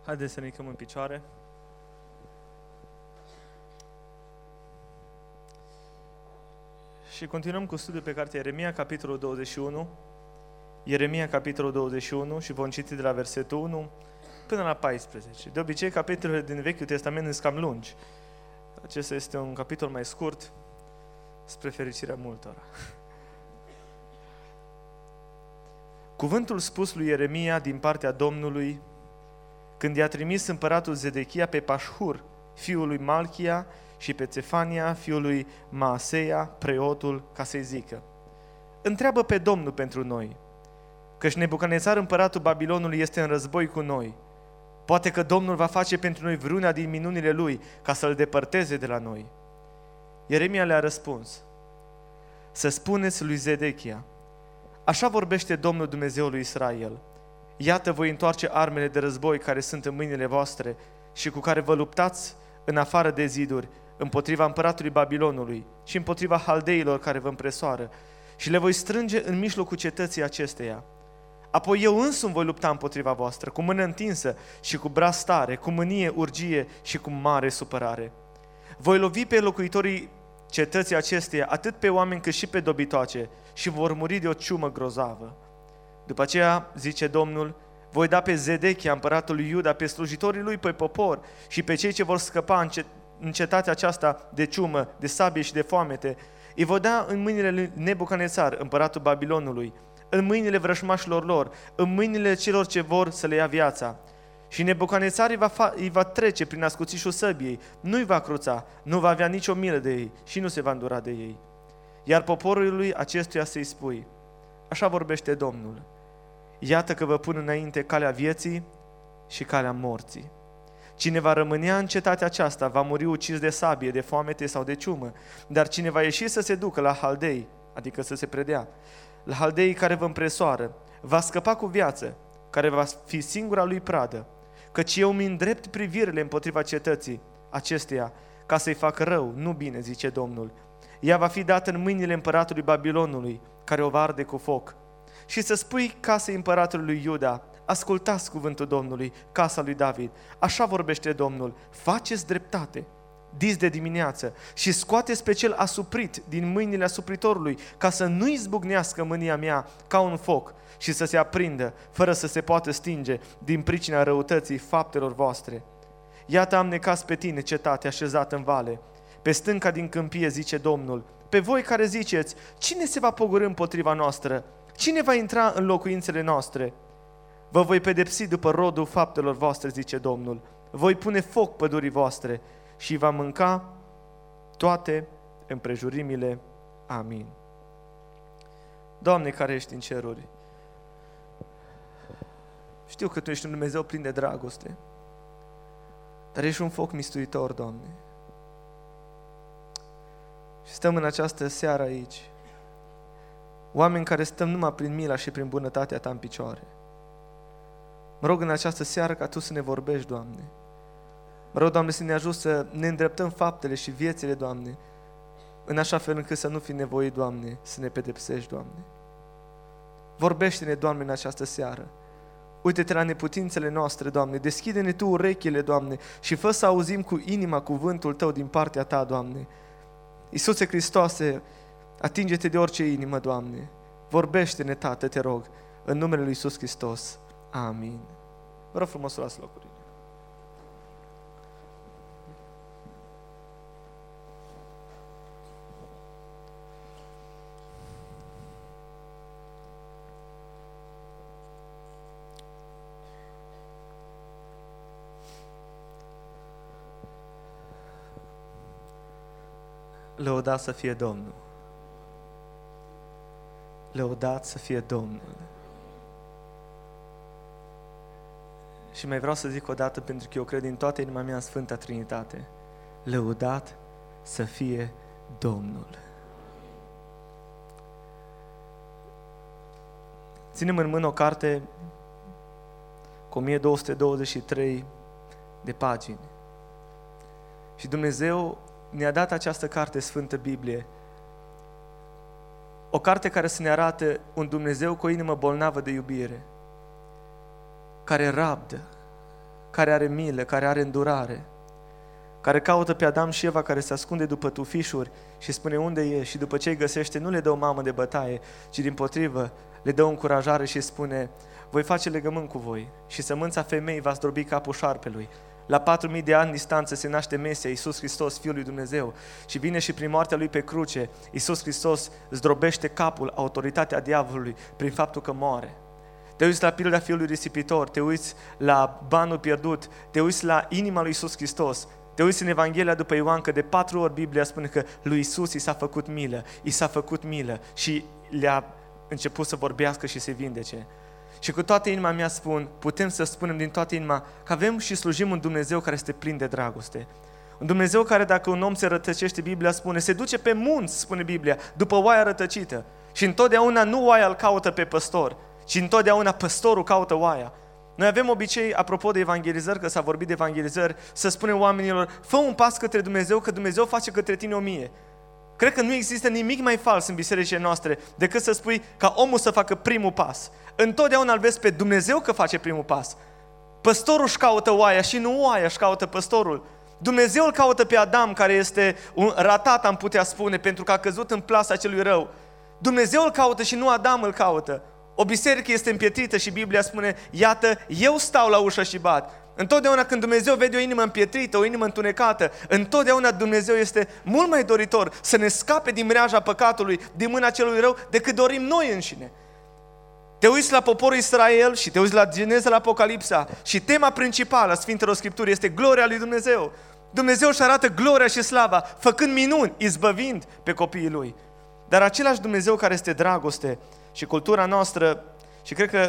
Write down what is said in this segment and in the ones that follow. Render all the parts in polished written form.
Haideți să ne ridicăm în picioare. Și continuăm cu studiul pe cartea Ieremia, capitolul 21. Ieremia, capitolul 21 și vom citi de la versetul 1 până la 14. De obicei, capitolele din Vechiul Testament sunt cam lungi. Acesta este un capitol mai scurt, spre fericirea multora. Cuvântul spus lui Ieremia din partea Domnului, când i-a trimis împăratul Zedechia pe Pașhur, fiul lui Malchia, și pe Țefania, fiul lui Maaseia, preotul, ca să-i zică: întreabă pe Domnul pentru noi, căci Nebucadnețar, împăratul Babilonului, este în război cu noi. Poate că Domnul va face pentru noi vreuna din minunile lui, ca să-l depărteze de la noi. Ieremia le-a răspuns: să spuneți lui Zedechia: așa vorbește Domnul Dumnezeul lui Israel. Iată, voi întoarce armele de război care sunt în mâinile voastre și cu care vă luptați în afară de ziduri, împotriva împăratului Babilonului și împotriva haldeilor care vă împresoară, și le voi strânge în mijlocul cetății acesteia. Apoi eu însumi voi lupta împotriva voastră, cu mână întinsă și cu braț tare, cu mânie, urgie și cu mare supărare. Voi lovi pe locuitorii cetății acesteia, atât pe oameni cât și pe dobitoace, și vor muri de o ciumă grozavă. După aceea, zice Domnul, voi da pe Zedechia, împăratul lui Iuda, pe slujitorii lui, pe popor și pe cei ce vor scăpa în cetatea aceasta de ciumă, de sabie și de foamete, îi voi da în mâinile lui Nebucadnețar, împăratul Babilonului, în mâinile vrășmașilor lor, în mâinile celor ce vor să le ia viața. Și Nebucadnețar îi va trece prin ascuțișul săbiei, nu-i va cruța, nu va avea nicio milă de ei și nu se va îndura de ei. Iar poporului acestuia să-i spui: așa vorbește Domnul, iată că vă pun înainte calea vieții și calea morții. Cine va rămânea în cetatea aceasta va muri ucis de sabie, de foamete sau de ciumă, dar cine va ieși să se ducă la haldei, adică să se predea, la haldei care vă împresoară, va scăpa cu viață, care va fi singura lui pradă, căci eu mi îndrept privirile împotriva cetății acesteia, ca să-i fac rău, nu bine, zice Domnul. Ea va fi dată în mâinile împăratului Babilonului, care o va arde cu foc. Și să spui casei împăratului lui Iuda: ascultați cuvântul Domnului, casa lui David. Așa vorbește Domnul: faceți dreptate, dis de dimineață, și scoateți pe cel asuprit din mâinile asupritorului, ca să nu izbucnească mânia mea ca un foc și să se aprindă, fără să se poată stinge, din pricina răutății faptelor voastre. Iată, am necaz pe tine, cetate așezată în vale, pe stânca din câmpie, zice Domnul, pe voi care ziceți: cine se va pogorî împotriva noastră? Cine va intra în locuințele noastre? Vă voi pedepsi după rodul faptelor voastre, zice Domnul. Voi pune foc pădurii voastre și va mânca toate împrejurimile. Amin. Doamne care ești în ceruri, știu că Tu ești un Dumnezeu plin de dragoste, dar ești un foc mistuitor, Doamne. Și stăm în această seară aici, oameni care stăm numai prin mila și prin bunătatea Ta în picioare. Mă rog în această seară ca Tu să ne vorbești, Doamne. Mă rog, Doamne, să ne ajut să ne îndreptăm faptele și viețile, Doamne, în așa fel încât să nu fi nevoit, Doamne, să ne pedepsești, Doamne. Vorbește-ne, Doamne, în această seară. Uite-te la neputințele noastre, Doamne, deschide-ne Tu urechile, Doamne, și fă să auzim cu inima cuvântul Tău din partea Ta, Doamne. Iisuse Hristoase, atinge-te de orice inimă, Doamne. Vorbește-ne, Tată, te rog, în numele Lui Iisus Hristos. Amin. Vă rog frumos să luați locurile. Lăudat să fie Domnul. Lăudat să fie Domnul. Și mai vreau să zic o dată, pentru că eu cred din toată inima mea în Sfânta Trinitate: lăudat să fie Domnul. Ținem în mână o carte cu 1223 de pagini. Și Dumnezeu ne-a dat această carte, Sfântă Biblie, o carte care să ne arate un Dumnezeu cu o inimă bolnavă de iubire, care rabdă, care are milă, care are îndurare, care caută pe Adam și Eva, care se ascunde după tufișuri și spune unde e, și după ce îi găsește nu le dă o mamă de bătaie, ci dimpotrivă le dă o încurajare și spune: voi face legământ cu voi și sămânța femeii va zdrobi capul șarpelui. La 4.000 de ani distanță se naște Mesia, Iisus Hristos, Fiul lui Dumnezeu, și vine și prin moartea Lui pe cruce, Iisus Hristos zdrobește capul, autoritatea diavolului, prin faptul că moare. Te uiți la pilda Fiului Risipitor, te uiți la banul pierdut, te uiți la inima lui Iisus Hristos, te uiți în Evanghelia după Ioan că de 4 ori Biblia spune că lui Iisus i s-a făcut milă și le-a început să vorbească și să vindece. Și cu toată inima mea spun, putem să spunem din toată inima că avem și slujim un Dumnezeu care este plin de dragoste. Un Dumnezeu care, dacă un om se rătăcește, Biblia spune, se duce pe munți, spune Biblia, după oaia rătăcită. Și întotdeauna nu oaia îl caută pe păstor, ci întotdeauna păstorul caută oaia. Noi avem obicei, apropo de evangelizări, că s-a vorbit de evangelizări, să spunem oamenilor: fă un pas către Dumnezeu, că Dumnezeu face către tine 1000. Cred că nu există nimic mai fals în bisericile noastre decât să spui ca omul să facă primul pas. Întotdeauna îl vezi pe Dumnezeu că face primul pas. Păstorul își caută oaia și nu oaia își caută păstorul. Dumnezeu îl caută pe Adam, care este un ratat, am putea spune, pentru că a căzut în plasa celui rău. Dumnezeu îl caută și nu Adam îl caută. O biserică este împietrită și Biblia spune: iată, eu stau la ușă și bat. Întotdeauna când Dumnezeu vede o inimă împietrită, o inimă întunecată, întotdeauna Dumnezeu este mult mai doritor să ne scape din mreaja păcatului, din mâna celui rău, decât dorim noi înșine. Te uiți la poporul Israel și te uiți la Geneza, la Apocalipsa și tema principală a Sfintelor Scripturi este gloria lui Dumnezeu. Dumnezeu își arată gloria și slava, făcând minuni, izbăvind pe copiii Lui. Dar același Dumnezeu care este dragoste și cultura noastră, și cred că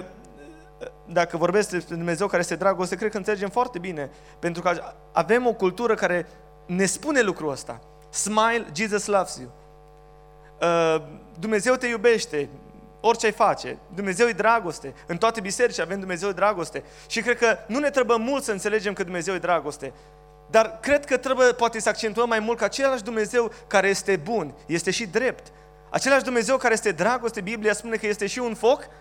dacă vorbesc despre Dumnezeu care este dragoste, cred că înțelegem foarte bine, pentru că avem o cultură care ne spune lucrul ăsta. Smile, Jesus loves you. Dumnezeu te iubește, orice ai face. Dumnezeu e dragoste. În toate bisericile avem Dumnezeu e dragoste. Și cred că nu ne trebuie mult să înțelegem că Dumnezeu e dragoste. Dar cred că trebuie poate să accentuăm mai mult că același Dumnezeu care este bun, este și drept. Același Dumnezeu care este dragoste, Biblia spune că este și un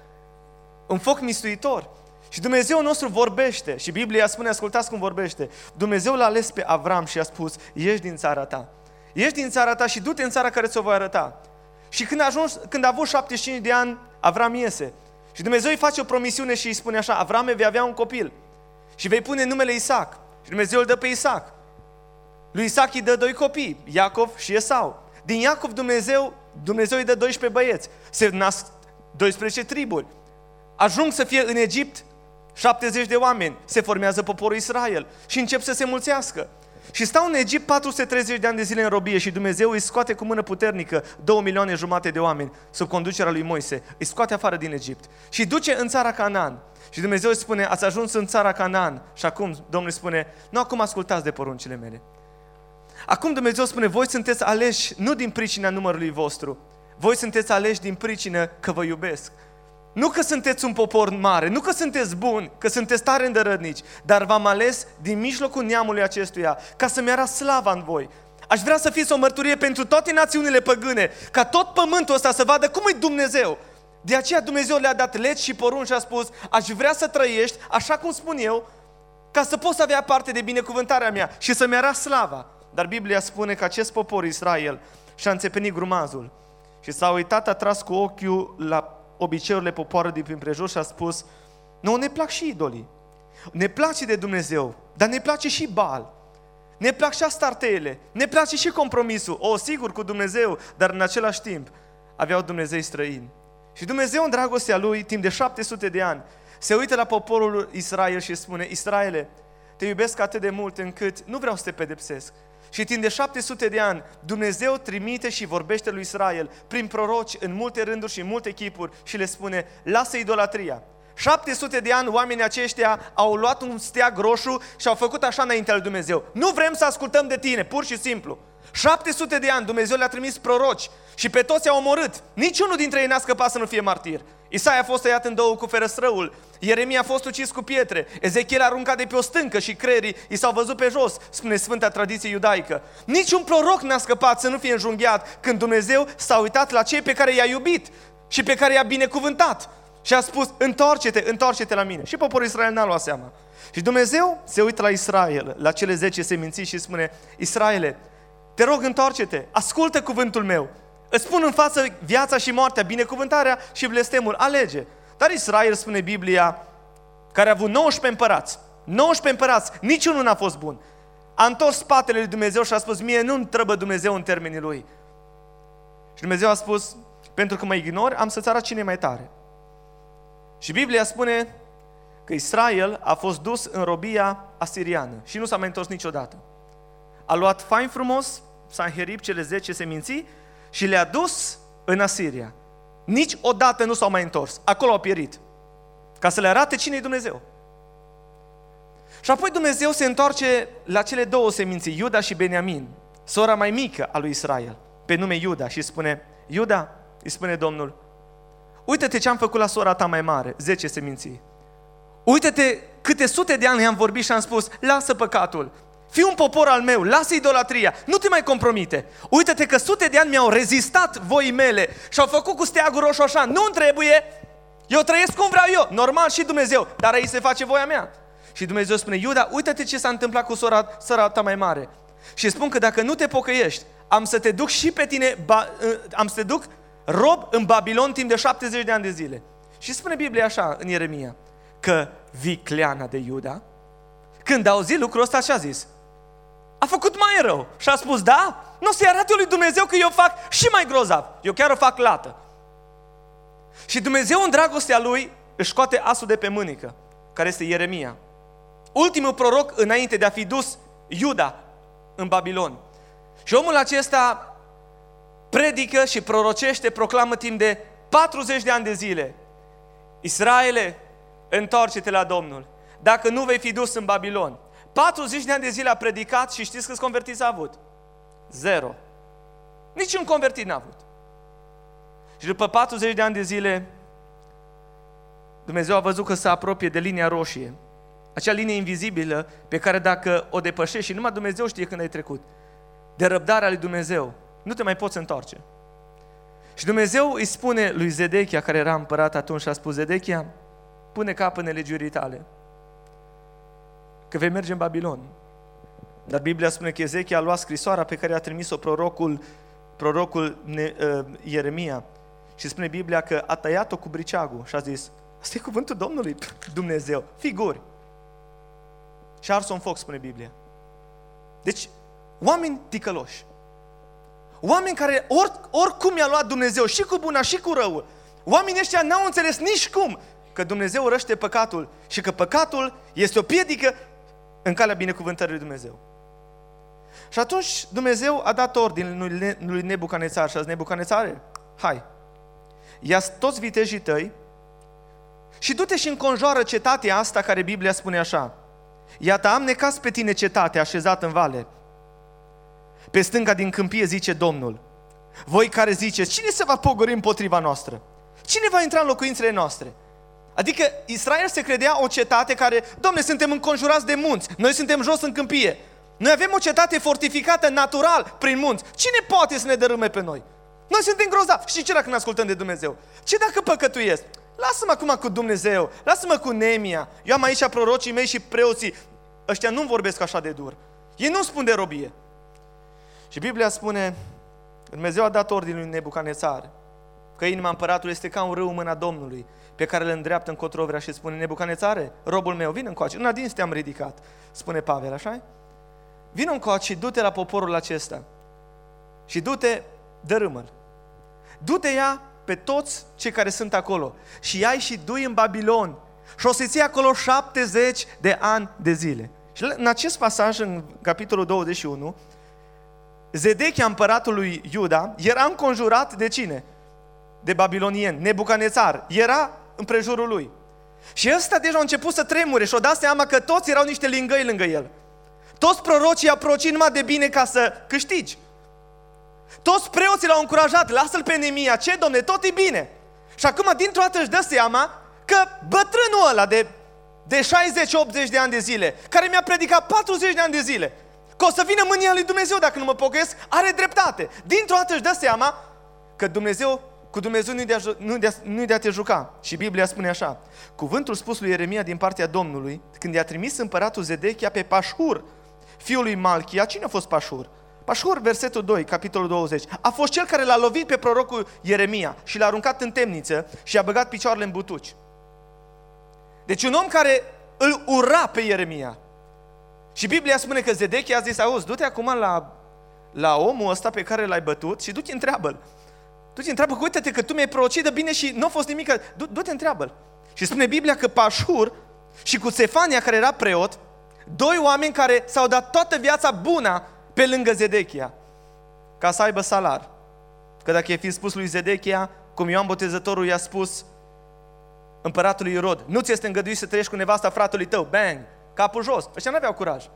foc mistuitor. Și Dumnezeu nostru vorbește. Și Biblia spune, ascultați cum vorbește. Dumnezeu l-a ales pe Avram și a spus: ieși din țara ta. Ieși din țara ta și du-te în țara care ți-o voi arăta. Și când a avut 75 de ani, Avram iese. Și Dumnezeu îi face o promisiune și îi spune așa: Avrame, vei avea un copil și vei pune numele Isaac. Și Dumnezeu îl dă pe Isaac. Lui Isaac îi dă 2 copii, Iacov și Esau. Din Iacov Dumnezeu îi dă 12 băieți. Se nasc 12 triburi. Ajung să fie în Egipt 70 de oameni. Se formează poporul Israel și încep să se mulțească. Și stau în Egipt 430 de ani de zile în robie și Dumnezeu îi scoate cu mână puternică 2,5 milioane de oameni sub conducerea lui Moise. Îi scoate afară din Egipt și duce în țara Canaan. Și Dumnezeu îi spune: ați ajuns în țara Canaan. Și acum Domnul îi spune: nu, acum ascultați de poruncile mele. Acum Dumnezeu spune: voi sunteți aleși nu din pricina numărului vostru. Voi sunteți aleși din pricină că vă iubesc. Nu că sunteți un popor mare, nu că sunteți buni, că sunteți tare îndărătnici, dar v-am ales din mijlocul neamului acestuia ca să-mi arăt slava în voi. Aș vrea să fiți o mărturie pentru toate națiunile păgâne, ca tot pământul ăsta să vadă cum e Dumnezeu. De aceea Dumnezeu le-a dat legi și porunci și a spus: aș vrea să trăiești așa cum spun eu, ca să poți avea parte de binecuvântarea mea și să-mi arăt slava. Dar Biblia spune că acest popor Israel și-a înțepenit grumazul și s-a uitat, a tras cu ochiul la obiceiurile popoarelor din prejur și a spus: nouă ne plac și idolii, ne place de Dumnezeu, dar ne place și Baal, ne plac și astarteele, ne place și compromisul, sigur cu Dumnezeu, dar în același timp aveau Dumnezei străini. Și Dumnezeu în dragostea Lui, timp de 700 de ani, se uită la poporul Israel și spune: Israele, te iubesc atât de mult încât nu vreau să te pedepsesc. Și timp de 700 de ani, Dumnezeu trimite și vorbește lui Israel prin proroci în multe rânduri și în multe chipuri și le spune: lasă idolatria. 700 de ani oamenii aceștia au luat un steag roșu și au făcut așa înaintea lui Dumnezeu: nu vrem să ascultăm de tine, pur și simplu. 700 de ani Dumnezeu le-a trimis proroci și pe toți i-a omorât. Niciunul dintre ei n-a scăpat să nu fie martir. Isaia a fost tăiat în două cu ferăstrăul, Ieremia a fost ucis cu pietre, Ezechiel a aruncat de pe o stâncă și creierii i s-au văzut pe jos, spune Sfânta Tradiție Iudaică. Niciun proroc n-a scăpat să nu fie înjunghiat când Dumnezeu s-a uitat la cei pe care i-a iubit și pe care i-a binecuvântat. Și a spus, întoarce-te la mine. Și poporul Israel n-a luat seama. Și Dumnezeu se uită la Israel, la cele 10 seminții și spune, Israele, te rog, întoarce-te, ascultă cuvântul meu. Îți spun în față viața și moartea, binecuvântarea și blestemul, alege. Dar Israel, spune Biblia, care a avut 19 împărați, niciunul n-a fost bun. A întors spatele lui Dumnezeu și a spus, mie nu-mi trebuie Dumnezeu în termenii lui. Și Dumnezeu a spus, pentru că mă ignori, am să-ți arăt cine e mai tare. Și Biblia spune că Israel a fost dus în robia asiriană și nu s-a mai întors niciodată. A luat fain frumos, Sanherib, cele 10 seminții, și le-a dus în Asiria. Niciodată nu s-au mai întors. Acolo au pierit. Ca să le arate cine e Dumnezeu. Și apoi Dumnezeu se întoarce la cele 2 seminții, Iuda și Beniamin, sora mai mică a lui Israel, pe nume Iuda, și spune, Iuda, îi spune Domnul, uite-te ce am făcut la sora ta mai mare, 10 seminții. Uite-te câte sute de ani am vorbit și am spus, lasă păcatul, fii un popor al meu, lasă idolatria, nu te mai compromite. Uite-te că sute de ani mi-au rezistat voii mele și au făcut cu steagul roșu așa, nu-mi trebuie, eu trăiesc cum vreau eu, normal și Dumnezeu, dar aici se face voia mea. Și Dumnezeu spune, Iuda, uite-te ce s-a întâmplat cu sora ta mai mare. Și spun că dacă nu te pocăiești, am să te duc și pe tine, am să te duc rob în Babilon timp de 70 de ani de zile. Și spune Biblia așa în Ieremia, că vicleana de Iuda, când a auzit lucrul ăsta, ce a zis? A făcut mai rău. Și a spus, da? Nu să-i arate lui Dumnezeu că eu fac și mai grozav. Eu chiar o fac lată. Și Dumnezeu în dragostea lui își scoate asul de pe mânică, care este Ieremia. Ultimul proroc înainte de a fi dus Iuda în Babilon. Și omul acesta predică și prorocește, proclamă timp de 40 de ani de zile. Israele, întoarce-te la Domnul. Dacă nu vei fi dus în Babilon. 40 de ani de zile a predicat și știți câți convertiți a avut? 0. Niciun convertit n-a avut. Și după 40 de ani de zile, Dumnezeu a văzut că se apropie de linia roșie. Acea linie invizibilă pe care dacă o depășești, și numai Dumnezeu știe când ai trecut, de răbdarea lui Dumnezeu, nu te mai poți întoarce. Și Dumnezeu îi spune lui Zedechia, care era împărat atunci, și a spus, Zedechia, pune cap în legiurii tale, că vei merge în Babilon. Dar Biblia spune că Ezechia a luat scrisoarea pe care a trimis-o prorocul Ieremia și spune Biblia că a tăiat-o cu briceagul și a zis, asta e cuvântul Domnului, Dumnezeu, figuri. Și a ars-o în foc, spune Biblia. Deci, oameni ticăloși, oameni care oricum i-a luat Dumnezeu, și cu buna și cu răul, oamenii ăștia n-au înțeles nici cum că Dumnezeu urăște păcatul și că păcatul este o piedică în calea binecuvântării lui Dumnezeu. Și atunci Dumnezeu a dat ordine lui Nebucanețar și a zis, Nebucanețare, hai, ia toți vitejii tăi și du-te și înconjoară cetatea asta care Biblia spune așa, iată, am necas pe tine cetatea așezată în vale, pe stânga din câmpie, zice Domnul. Voi care ziceți, cine se va pogori împotriva noastră? Cine va intra în locuințele noastre? Adică Israel se credea o cetate care, Dom'le, suntem înconjurați de munți, noi suntem jos în câmpie, noi avem o cetate fortificată natural prin munți, cine poate să ne dărâme pe noi? Noi suntem grozavi. Și ce dacă ne ascultăm de Dumnezeu? Ce dacă păcătuiesc? Lasă-mă acum cu Dumnezeu, lasă-mă cu Neemia. Eu am aici prorocii mei și preoții, ăștia nu vorbesc așa de dur, ei nu spun de robie. Și Biblia spune, Dumnezeu a dat ordine lui Nebucanețar că inima împăratului este ca un râu în mâna Domnului, pe care îl îndreaptă încotro vrea și spune, Nebucanețare, robul meu, vină încoace. În adins te-am ridicat, spune Pavel, așa? Vină încoace și du-te la poporul acesta și du-te, dărâmă-l. Du-te ia pe toți cei care sunt acolo și ia-i și du-i în Babilon și o să ții acolo 70 de ani de zile. Și în acest pasaj, în capitolul 21, Zedechia, împăratul lui Iuda, era înconjurat de cine? De babilonieni. Nebucanețar era împrejurul lui. Și ăsta deja a început să tremure și o dat seama că toți erau niște lingăi lângă el. Toți prorocii au prorocit numai de bine ca să câștigi. Toți preoții l-au încurajat, lasă-l pe Neemia, ce, Domne, tot e bine. Și acum dintr-o dată își dă seama că bătrânul ăla de 60-80 de ani de zile, care mi-a predicat 40 de ani de zile, că o să vină mânia lui Dumnezeu dacă nu mă pocăiesc, are dreptate. Dintr-o dată își dă seama că Dumnezeu cu Dumnezeu nu-i de a te juca. Și Biblia spune așa: cuvântul spus lui Ieremia din partea Domnului, când i-a trimis împăratul Zedechia pe Pașhur, fiul lui Malchia. Cine a fost Pașhur? Pașhur, versetul 2, capitolul 20. A fost cel care l-a lovit pe prorocul Ieremia și l-a aruncat în temniță și a băgat picioarele în butuci. Deci un om care îl ura pe Ieremia. Și Biblia spune că Zedechia a zis: auzi, du-te acum la omul ăsta pe care l-ai bătut și du-te, întreabă-l. Du-te, întreabă, uite-te că tu mi-ai prorocit de bine și nu a fost nimic. Du-te, întreabă-l. Și spune Biblia că Pașhur și cu Sefania, care era preot, doi oameni care s-au dat toată viața bună pe lângă Zedechia, ca să aibă salar. Că dacă i-a fi spus lui Zedechia, cum Ioan Botezătorul i-a spus împăratului Irod: nu ți este îngăduit să trăiești cu nevasta fratelui tău, bang, capul jos. Ăștia nu aveau curaj.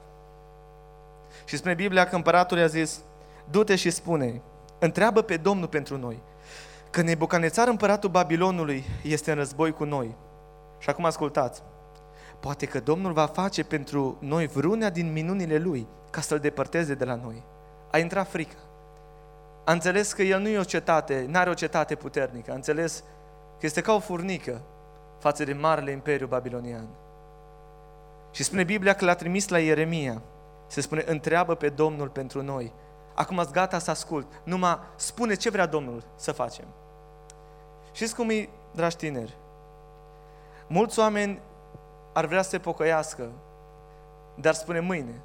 Și spune Biblia că împăratul i-a zis: du-te și spune, întreabă pe Domnul pentru noi, că Nebucanețar, împăratul Babilonului, este în război cu noi. Și acum ascultați: poate că Domnul va face pentru noi vreuna din minunile Lui, ca să-L depărteze de la noi. A intrat frică. A înțeles că el nu e o cetate, n-are o cetate puternică. A înțeles că este ca o furnică față de marele imperiu babilonian. Și spune Biblia că l-a trimis la Ieremia. Se spune: întreabă pe Domnul pentru noi. Acum ați gata să ascult. Numai spune ce vrea Domnul să facem. Știți cum e, dragi tineri? Mulți oameni ar vrea să se pocăiască, dar spune mâine.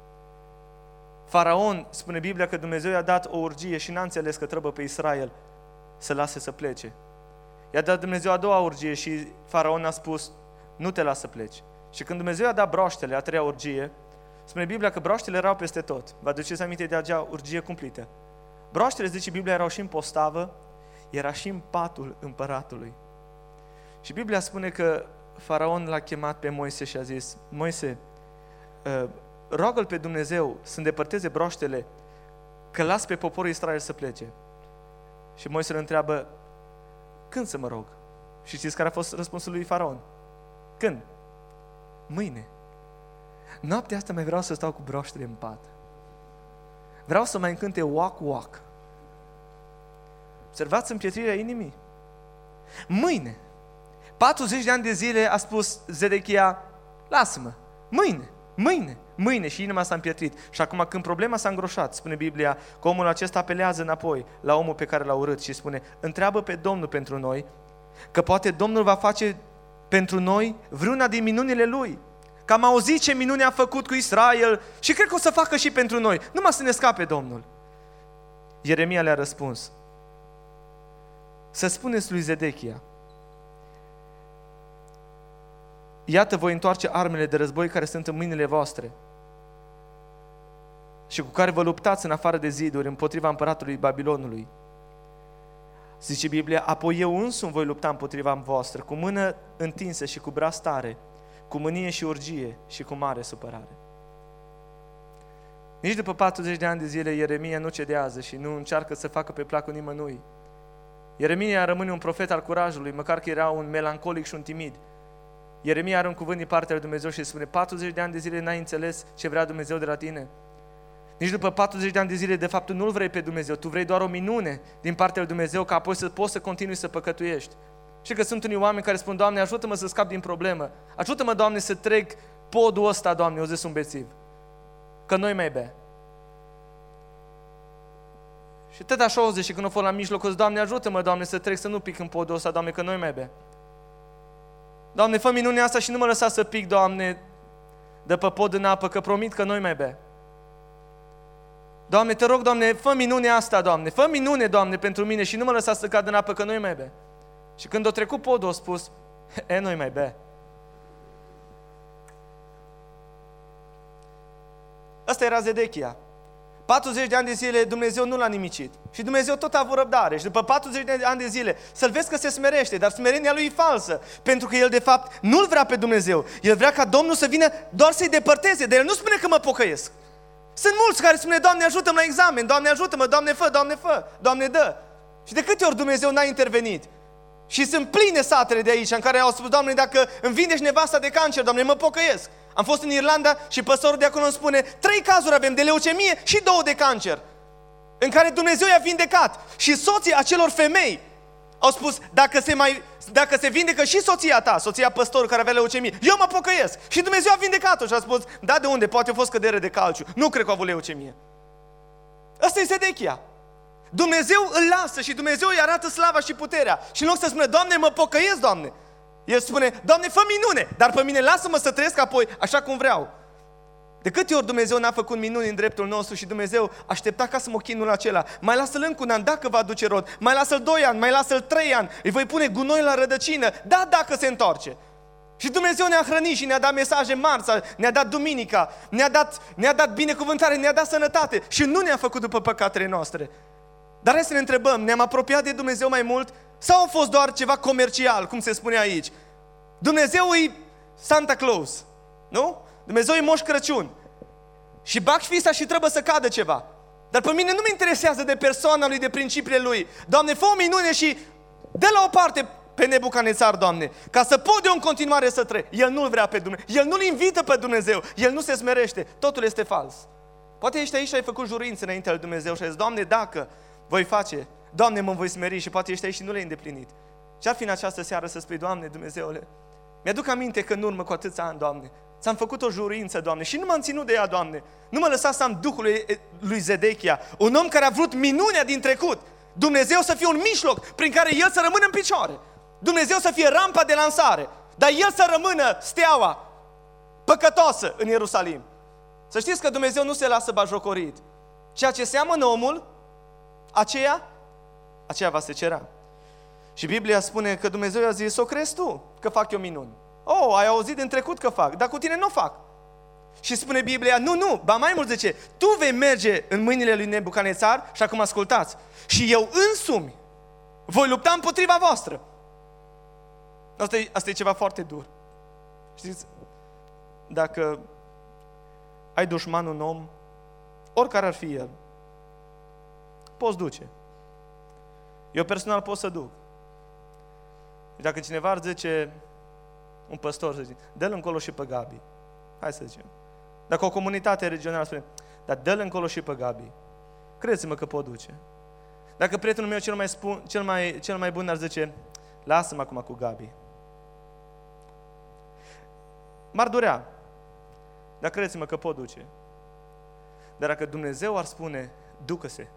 Faraon, spune Biblia că Dumnezeu i-a dat o urgie și n-a înțeles că trebuie pe Israel să lase să plece. I-a dat Dumnezeu a doua urgie și Faraon a spus: nu te las să pleci. Și când Dumnezeu i-a dat broaștele, a treia urgie, spune Biblia că broaștele erau peste tot. Vă aduceți aminte de acea urgie cumplită? Broaștele, zice Biblia, erau și în postavă, era și în patul împăratului. Și Biblia spune că Faraon l-a chemat pe Moise și a zis: Moise, roagă-l pe Dumnezeu să îndepărteze broaștele, că las pe poporul Israel să plece. Și Moise îl întreabă: când să mă rog? Și știți care a fost răspunsul lui Faraon? Când? Mâine. Noaptea asta mai vreau să stau cu broaștele în pat. Vreau să mai încânte walk, walk. Observați împietrirea inimii. Mâine. 40 de ani de zile a spus Zedechia: lasă-mă, mâine. Și inima s-a împietrit. Și acum când problema s-a îngroșat, spune Biblia că omul acesta apelează înapoi la omul pe care l-a urât și spune: întreabă pe Domnul pentru noi, că poate Domnul va face pentru noi vreuna din minunile Lui. Că am auzit ce minune a făcut cu Israel și cred că o să facă și pentru noi. Numai să ne scape Domnul. Ieremia le-a răspuns: să spuneți lui Zedechia: iată, voi întoarce armele de război care sunt în mâinile voastre și cu care vă luptați în afară de ziduri împotriva împăratului Babilonului. Zice Biblia: apoi eu însumi voi lupta împotriva voastră, cu mână întinsă și cu braț tare, cu mânie și urgie și cu mare supărare. Nici după 40 de ani de zile Ieremia nu cedează și nu încearcă să facă pe placul nimănui. Ieremia rămâne un profet al curajului, măcar că era un melancolic și un timid. Ieremia are un cuvânt din partea lui Dumnezeu și spune: 40 de ani de zile n-ai înțeles ce vrea Dumnezeu de la tine? Nici după 40 de ani de zile, de fapt, tu nu-L vrei pe Dumnezeu, tu vrei doar o minune din partea lui Dumnezeu, ca apoi să poți să continui să păcătuiești. Și că sunt unii oameni care spun: Doamne, ajută-mă să scap din problemă, ajută-mă, Doamne, să trec podul ăsta, Doamne, o zis un bețiv, că noi mai bea. Și tot așa o zi și când o fost la mijloc, o zi: Doamne, ajută-mă, Doamne, să trec, să nu pic în podul ăsta, Doamne, că noi mai bea. Doamne, fă minunea asta și nu mă lăsa să pic, Doamne, de pe pod în apă, că promit că noi mai bea. Doamne, te rog, Doamne, fă minunea asta, Doamne, fă minune, Doamne, pentru mine și nu mă lăsa să cad în apă, că noi mai bea. Și când o trecut podul, a spus: noi mai bea. Ăsta era Zedechia. 40 de ani de zile Dumnezeu nu l-a nimicit. Și Dumnezeu tot a avut răbdare. Și după 40 de ani de zile să-l vezi că se smerește, dar smerenia lui e falsă. Pentru că el de fapt nu-l vrea pe Dumnezeu. El vrea ca Domnul să vină doar să-i depărteze. Dar el nu spune că mă pocăiesc. Sunt mulți care spune: Doamne, ajută-mă la examen, Doamne, ajută-mă, Doamne, fă, Doamne, dă. Și de câte ori Dumnezeu n-a intervenit? Și sunt pline satele de aici în care au spus: Doamne, dacă îmi vindești nevasta de cancer, Doamne, mă pocăiesc. Am fost în Irlanda și păstorul de acolo îmi spune: 3 cazuri avem de leucemie și 2 de cancer, în care Dumnezeu i-a vindecat. Și soții acelor femei Au spus, dacă se vindecă și soția ta, soția păstorului care avea leucemie, eu mă pocăiesc. Și Dumnezeu a vindecat-o și a spus, da, de unde? Poate a fost cădere de calciu. Nu cred că a avut leucemie. Ăsta e Zedechia. Dumnezeu îl lasă și Dumnezeu îi arată slava și puterea. Și în loc să spună, Doamne, mă pocăiesc, Doamne, el spune, Doamne, fă minune, dar pe mine lasă-mă să trăiesc apoi așa cum vreau. De câte ori Dumnezeu n-a făcut minuni în dreptul nostru și Dumnezeu aștepta ca să mă chinul acela, mai lasă-l încă un an dacă va aduce rod, mai lasă-l 2 ani, mai lasă-l 3 ani, îi voi pune gunoi la rădăcină, da, dacă se întoarce. Și Dumnezeu ne-a hrănit și ne-a dat mesaje marța, ne-a dat duminica, ne-a dat binecuvântare, ne-a dat sănătate și nu ne-a făcut după păcatele noastre. Dar hai să ne întrebăm, ne-am apropiat de Dumnezeu mai mult sau a fost doar ceva comercial, cum se spune aici? Dumnezeu e Santa Claus, nu? Dumnezeu e Moș Crăciun. Și bag fisa și trebuie să cadă ceva. Dar pe mine nu mă interesează de persoana lui, de principiile lui. Doamne, fă o minune și dă la o parte pe Nebucanețar, Doamne, ca să pot eu în continuare să trec. El nu-L vrea pe Dumnezeu, El nu-L invită pe Dumnezeu, El nu se smerește, totul este fals. Poate ești aici și ai făcut juruințe înaintea lui Dumnezeu și ai zis, Doamne, dacă voi face, Doamne, mă voi smeri și poate ești aici și nu le-ai îndeplinit. Ce-ar fi în această seară să spui, Doamne, Dumnezeule, mi-aduc aminte că în urmă cu atâția ani, Doamne, ți-am făcut o juruință, Doamne, și nu m-am ținut de ea, Doamne. Nu mă lăsa să am Duhul lui Zedechia, un om care a vrut minunea din trecut. Dumnezeu să fie un mijloc prin care el să rămână în picioare. Dumnezeu să fie rampa de lansare, dar el să rămână steaua păcătoasă în Ierusalim. Să știți că Dumnezeu nu se lasă bajocorit. Ceea ce seamănă omul, aceea va secera. Și Biblia spune că Dumnezeu i-a zis, o crezi tu că fac eu minuni? Oh, ai auzit din trecut că fac, dar cu tine nu fac. Și spune Biblia, nu, ba mai mult zice, tu vei merge în mâinile lui Nebucanețar și acum ascultați, și eu însumi voi lupta împotriva voastră. Asta e ceva foarte dur. Știți, dacă ai dușman un om, oricare ar fi el, poți duce. Eu personal pot să duc. Dacă cineva ar zice, un păstor să zice, dă-l încolo și pe Gabi. Hai să zicem. Dacă o comunitate regională spune, dar dă-l încolo și pe Gabi. Credeți-mă că pot duce. Dacă prietenul meu cel mai bun ar zice, lasă-mă acum cu Gabi. M-ar durea. Dar credeți-mă că pot duce. Dar dacă Dumnezeu ar spune, ducă-se,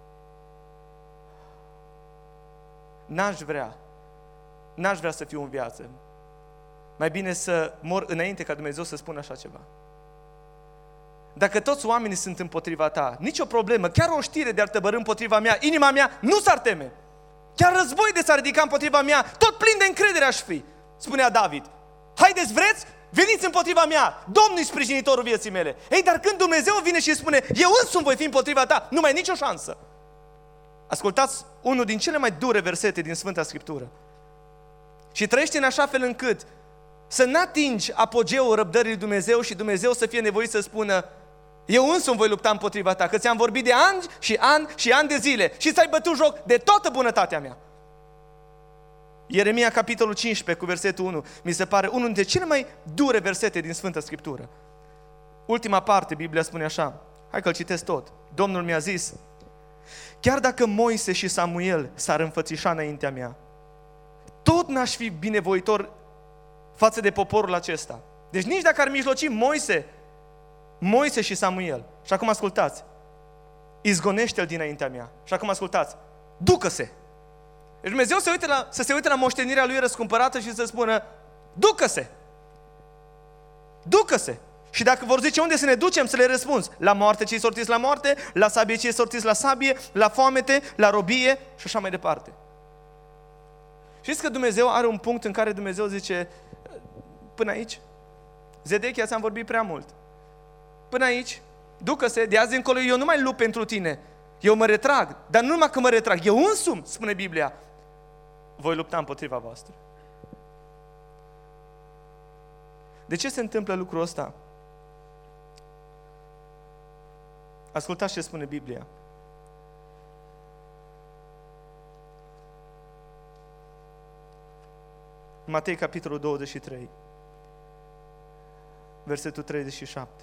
n-aș vrea să fiu în viață. Mai bine să mor înainte ca Dumnezeu să spună așa ceva. Dacă toți oamenii sunt împotriva ta, nicio problemă, chiar o știre de-ar tăbărî împotriva mea, inima mea nu s-ar teme. Chiar război de s-ar ridica împotriva mea, tot plin de încredere aș fi, spunea David. Haideți, vreți? Veniți împotriva mea, Domnul-i sprijinitorul vieții mele. Ei, dar când Dumnezeu vine și spune, eu însumi voi fi împotriva ta, nu mai e nicio șansă. Ascultați unul din cele mai dure versete din Sfânta Scriptură. Și trăiește în așa fel încât să n-atingi apogeul răbdării lui Dumnezeu și Dumnezeu să fie nevoit să spună, eu însumi voi lupta împotriva ta, că ți-am vorbit de ani și ani și ani de zile și ți-ai bătut joc de toată bunătatea mea. Ieremia, capitolul 15, cu versetul 1, mi se pare unul dintre cele mai dure versete din Sfânta Scriptură. Ultima parte, Biblia spune așa, hai că-l citesc tot. Domnul mi-a zis, chiar dacă Moise și Samuel s-ar înfățișa înaintea mea, tot n-aș fi binevoitor față de poporul acesta. Deci nici dacă ar mijloci Moise și Samuel. Și acum ascultați, izgonește-l dinaintea mea. Și acum ascultați, ducă-se. Deci Dumnezeu să se uite la moștenirea lui răscumpărată și să spună, ducă-se. Ducă-se. Și dacă vor zice unde să ne ducem, să le răspunzi, la moarte cei sortiți la moarte, la sabie cei sortiți la sabie, la foamete, la robie și așa mai departe. Știți că Dumnezeu are un punct în care Dumnezeu zice, până aici, Zedechia, ți-am vorbit prea mult. Până aici, ducă-se, de azi încolo eu nu mai lupt pentru tine. Eu mă retrag, dar nu numai că mă retrag, eu însumi, spune Biblia, voi lupta împotriva voastră. De ce se întâmplă lucrul ăsta? Ascultați ce spune Biblia. Matei, capitolul 23, versetul 37.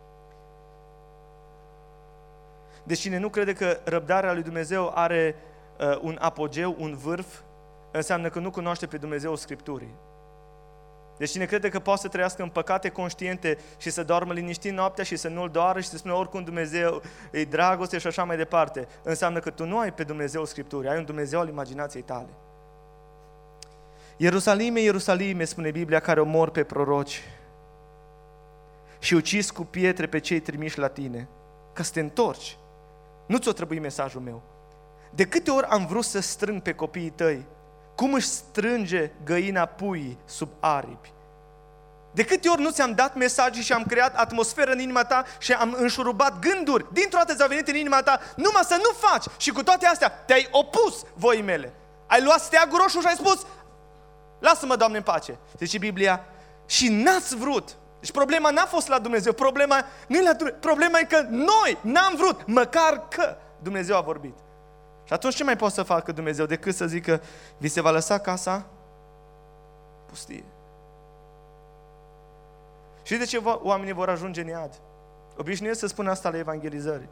Deci cine nu crede că răbdarea lui Dumnezeu are un apogeu, un vârf, înseamnă că nu cunoaște pe Dumnezeu Scripturii. Deci cine crede că poate să trăiască în păcate conștiente și să doarmă liniștit noaptea și să nu-L doară și să spune oricum Dumnezeu e dragoste și așa mai departe, înseamnă că tu nu ai pe Dumnezeu Scripturii, ai un Dumnezeu al imaginației tale. Ierusalime, Ierusalime, spune Biblia, care omor pe proroci și ucis cu pietre pe cei trimiși la tine, ca să te întorci. Nu ți-o trebuie mesajul meu. De câte ori am vrut să strâng pe copiii tăi, cum își strânge găina puii sub aripi? De câte ori nu ți-am dat mesaje și am creat atmosferă în inima ta și am înșurubat gânduri, dintr-o dată ți-au venit în inima ta, numai să nu faci, și cu toate astea te-ai opus voii mele. Ai luat steagul roșu și ai spus, lasă-mă, Doamne, în pace. Zice Biblia, și n-ați vrut. Deci problema n-a fost la Dumnezeu, problema nu e la Dumnezeu, problema e că noi n-am vrut, măcar că Dumnezeu a vorbit. Și atunci ce mai poate să facă Dumnezeu decât să zică, vi se va lăsa casa pustie. Și de ce oamenii vor ajunge în iad? Obișnuiesc să spun asta la evangelizări.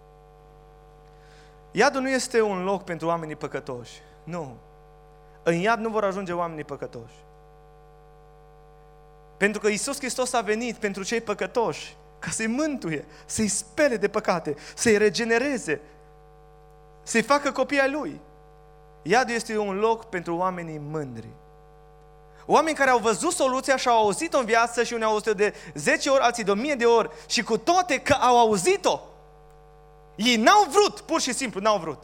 Iadul nu este un loc pentru oamenii păcătoși. Nu. În iad nu vor ajunge oamenii păcătoși. Pentru că Iisus Hristos a venit pentru cei păcătoși, ca să-i mântuie, să-i spele de păcate, să-i regenereze, să-i facă copii ai Lui. Iadul este un loc pentru oamenii mândri. Oameni care au văzut soluția și au auzit-o în viață și unii au auzit-o de 10 ori, alții de 1000 de ori și cu toate că au auzit-o, ei n-au vrut, pur și simplu n-au vrut.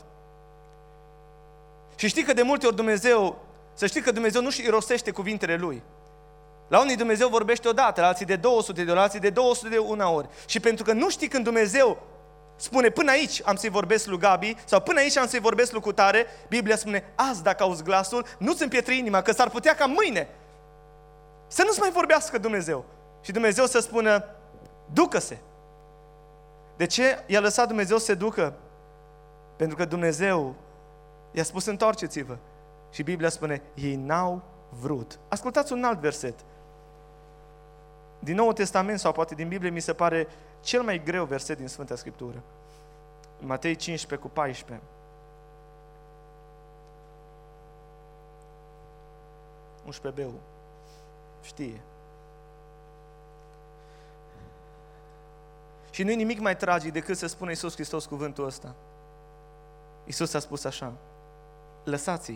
Și știi că de multe ori Dumnezeu nu-și irosește cuvintele Lui. La unii Dumnezeu vorbește odată, la alții de 200 de ori, la alții de 200 de una ori. Și pentru că nu știi când Dumnezeu spune până aici am să-i vorbesc lui Gabi sau până aici am să-i vorbesc lui Cutare, Biblia spune azi dacă auzi glasul, nu-ți împietri inima, că s-ar putea ca mâine să nu-ți mai vorbească Dumnezeu. Și Dumnezeu să spună, ducă-se. De ce i-a lăsat Dumnezeu să se ducă? Pentru că Dumnezeu i-a spus întoarceți-vă. Și Biblia spune, ei n-au vrut. Ascultați un alt verset. Din Noul Testament sau poate din Biblie mi se pare cel mai greu verset din Sfânta Scriptură. Matei 15 cu 14. 11b. Știe. Și nu-i nimic mai tragic decât să spună Iisus Hristos cuvântul ăsta. Iisus a spus așa, lăsați-i.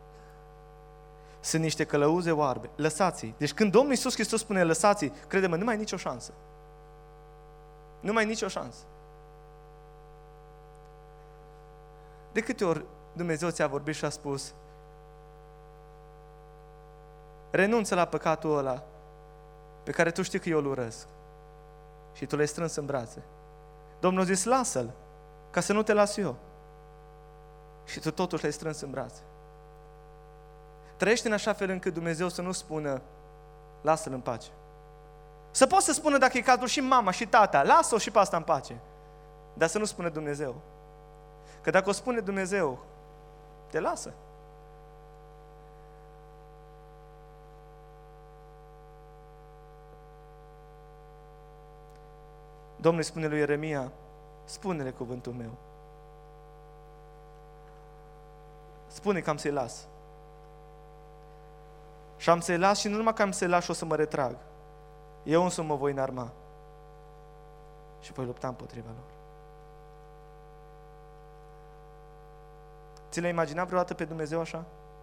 Sunt niște călăuze oarbe, lăsați-i. Deci când Domnul Iisus Hristos spune lăsați-i, crede-mă, nu mai ai nicio șansă. Nu mai ai nicio șansă. De câte ori Dumnezeu ți-a vorbit și a spus, renunță la păcatul ăla pe care tu știi că eu îl urăsc. Și tu l-ai strâns în brațe. Domnul a zis, lasă-l, ca să nu te las eu. Și tu totuși l-ai strâns în brațe. Trăiește în așa fel încât Dumnezeu să nu spună, lasă-l în pace. Să poți să spună dacă e cazul și mama și tata, lasă-o și pe asta în pace. Dar să nu spună Dumnezeu. Că dacă o spune Dumnezeu, te lasă. Domnul îi spune lui Ieremia, spune-le cuvântul meu. Spune că am să-i las. Și am să-i las și nu numai că am să-i las și o să mă retrag. Eu însă mă voi înarma și voi lupta împotriva lor. Ți l-ai imaginat vreodată pe Dumnezeu așa?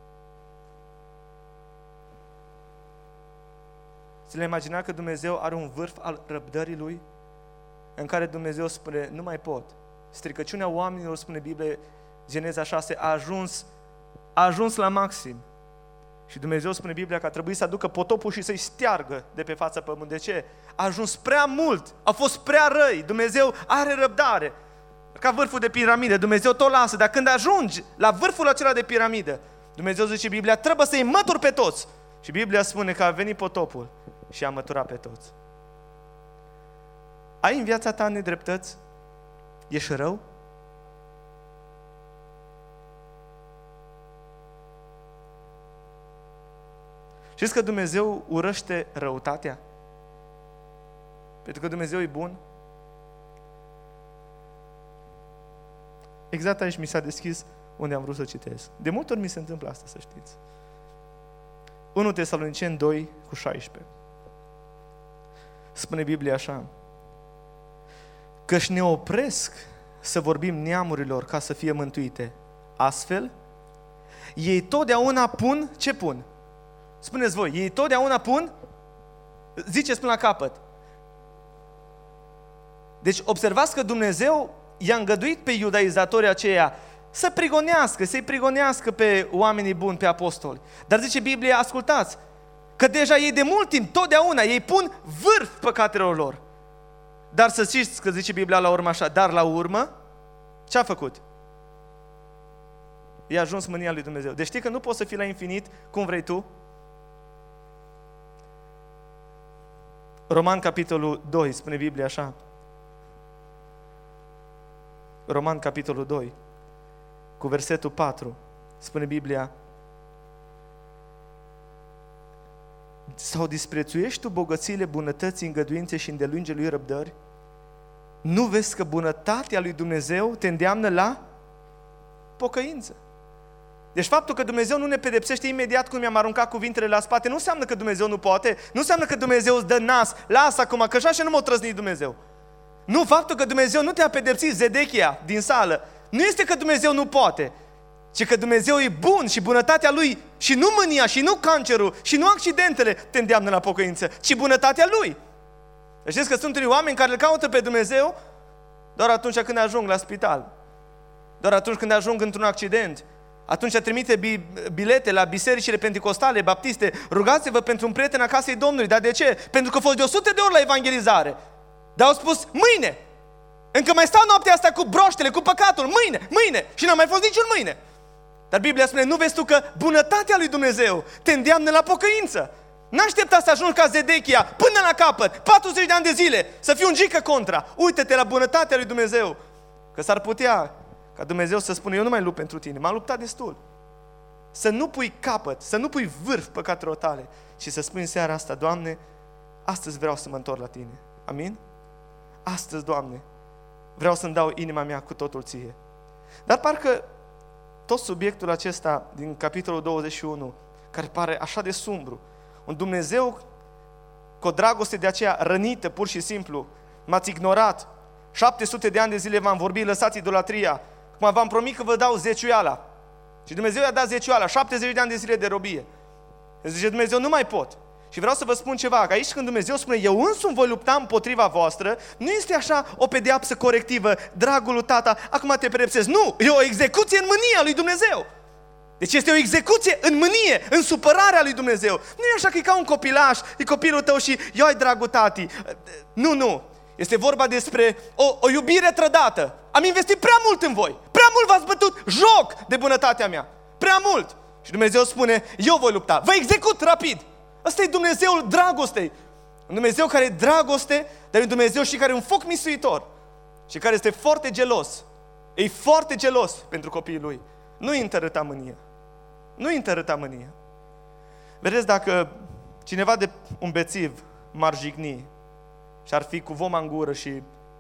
Ți l-ai imaginat că Dumnezeu are un vârf al răbdării Lui în care Dumnezeu spune, nu mai pot. Stricăciunea oamenilor, spune Biblia, Geneza 6, a ajuns la maxim. Și Dumnezeu spune Biblia că a trebuit să aducă potopul și să-i steargă de pe fața pământului. De ce? A ajuns prea mult, a fost prea răi. Dumnezeu are răbdare. Ca vârful de piramidă, Dumnezeu tot lasă, dar când ajungi la vârful acela de piramidă, Dumnezeu zice Biblia, trebuie să-i mături pe toți. Și Biblia spune că a venit potopul și a măturat pe toți. Ai în viața ta nedreptăți? Ești rău? Știți că Dumnezeu urăște răutatea? Pentru că Dumnezeu e bun? Exact aici mi s-a deschis unde am vrut să citesc. De multe ori mi se întâmplă asta, să știți. 1 Tesaloniceni 2:16. Spune Biblia așa: căci ne opresc să vorbim neamurilor ca să fie mântuite. Astfel, ei totdeauna pun, ce pun? Spuneți voi, ei totdeauna pun? Ziceți până la capăt. Deci observați că Dumnezeu i-a îngăduit pe iudaizatorii aceia să prigonească, să-i prigonească pe oamenii buni, pe apostoli. Dar zice Biblia, ascultați, că deja ei de mult timp, totdeauna, ei pun vârf păcatelor lor. Dar să știți că zice Biblia la urmă așa, dar la urmă, ce a făcut? I-a ajuns mânia lui Dumnezeu. Deci știi că nu poți să fii la infinit cum vrei tu? Roman capitolul 2, spune Biblia așa. Roman capitolul 2, cu versetul 4, spune Biblia: sau disprețuiești tu bogățiile bunătății, îngăduințe și îndelungelui răbdări? Nu vezi că bunătatea lui Dumnezeu te îndeamnă la pocăință? Deci faptul că Dumnezeu nu ne pedepsește imediat cum mi-am aruncat cuvintele la spate, nu înseamnă că Dumnezeu nu poate, nu înseamnă că Dumnezeu îți dă nas, lasă acum, că așa nu m-a trăznit Dumnezeu. Nu, faptul că Dumnezeu nu te-a pedepsit, Zedechia, din sală, nu este că Dumnezeu nu poate, ci că Dumnezeu e bun și bunătatea Lui, și nu mânia, și nu cancerul, și nu accidentele te îndeamnă la pocăință, ci bunătatea Lui. Știți că sunt unii oameni care îl caută pe Dumnezeu doar atunci când ajung la spital, doar atunci când ajung într-un accident. Atunci trimite bilete la bisericile penticostale, baptiste: rugați-vă pentru un prieten a casei Domnului. Dar de ce? Pentru că au fost de 100 de ori la evangelizare. Dar au spus mâine. Încă mai stau noaptea asta cu broștele, cu păcatul. Mâine. Și n-a mai fost niciun mâine. Dar Biblia spune, nu vezi tu că bunătatea lui Dumnezeu te îndeamnă la pocăință? N-aștepta să ajungi ca Zedechia până la capăt, 40 de ani de zile, să fii un gică contra. Uită-te la bunătatea lui Dumnezeu. Că s-ar putea ca Dumnezeu să spună, eu nu mai lupt pentru tine, m-am luptat destul. Să nu pui capăt, să nu pui vârf păcatelor tale, ci să spui în seara asta: Doamne, astăzi vreau să mă întorc la Tine. Amin? Astăzi, Doamne, vreau să-mi dau inima mea cu totul Ție. Dar parcă tot subiectul acesta din capitolul 21, care pare așa de sumbru, un Dumnezeu cu o dragoste de aceea rănită, pur și simplu, m-ați ignorat, 700 de ani de zile v-am vorbit, lăsați idolatria, cum v-am promis că vă dau zeciuiala. Și Dumnezeu i-a dat zeciuiala, 70 de ani de zile de robie. Zice Dumnezeu, nu mai pot. Și vreau să vă spun ceva, că aici când Dumnezeu spune, eu însumi voi lupta împotriva voastră, nu este așa o pedeapsă corectivă, dragul lui tata, acum te pedepsesc. Nu, e o execuție în mânia lui Dumnezeu. Deci este o execuție în mânie, în supărarea lui Dumnezeu. Nu e așa că e ca un copilaș, e copilul tău și ioi dragul tati. Nu. Este vorba despre o iubire trădată. Am investit prea mult în voi. Prea mult v-ați bătut joc de bunătatea mea. Prea mult. Și Dumnezeu spune, eu voi lupta. Vă execut rapid. Ăsta e Dumnezeul dragostei. Un Dumnezeu care e dragoste, dar e un Dumnezeu și care e un foc misuitor. Și care este foarte gelos. E foarte gelos pentru copiii lui. Nu-i întărâta mânia. Nu-i întărâta mânia. Vedeți, dacă cineva de un bețiv m-ar jigni și ar fi cu voma în gură și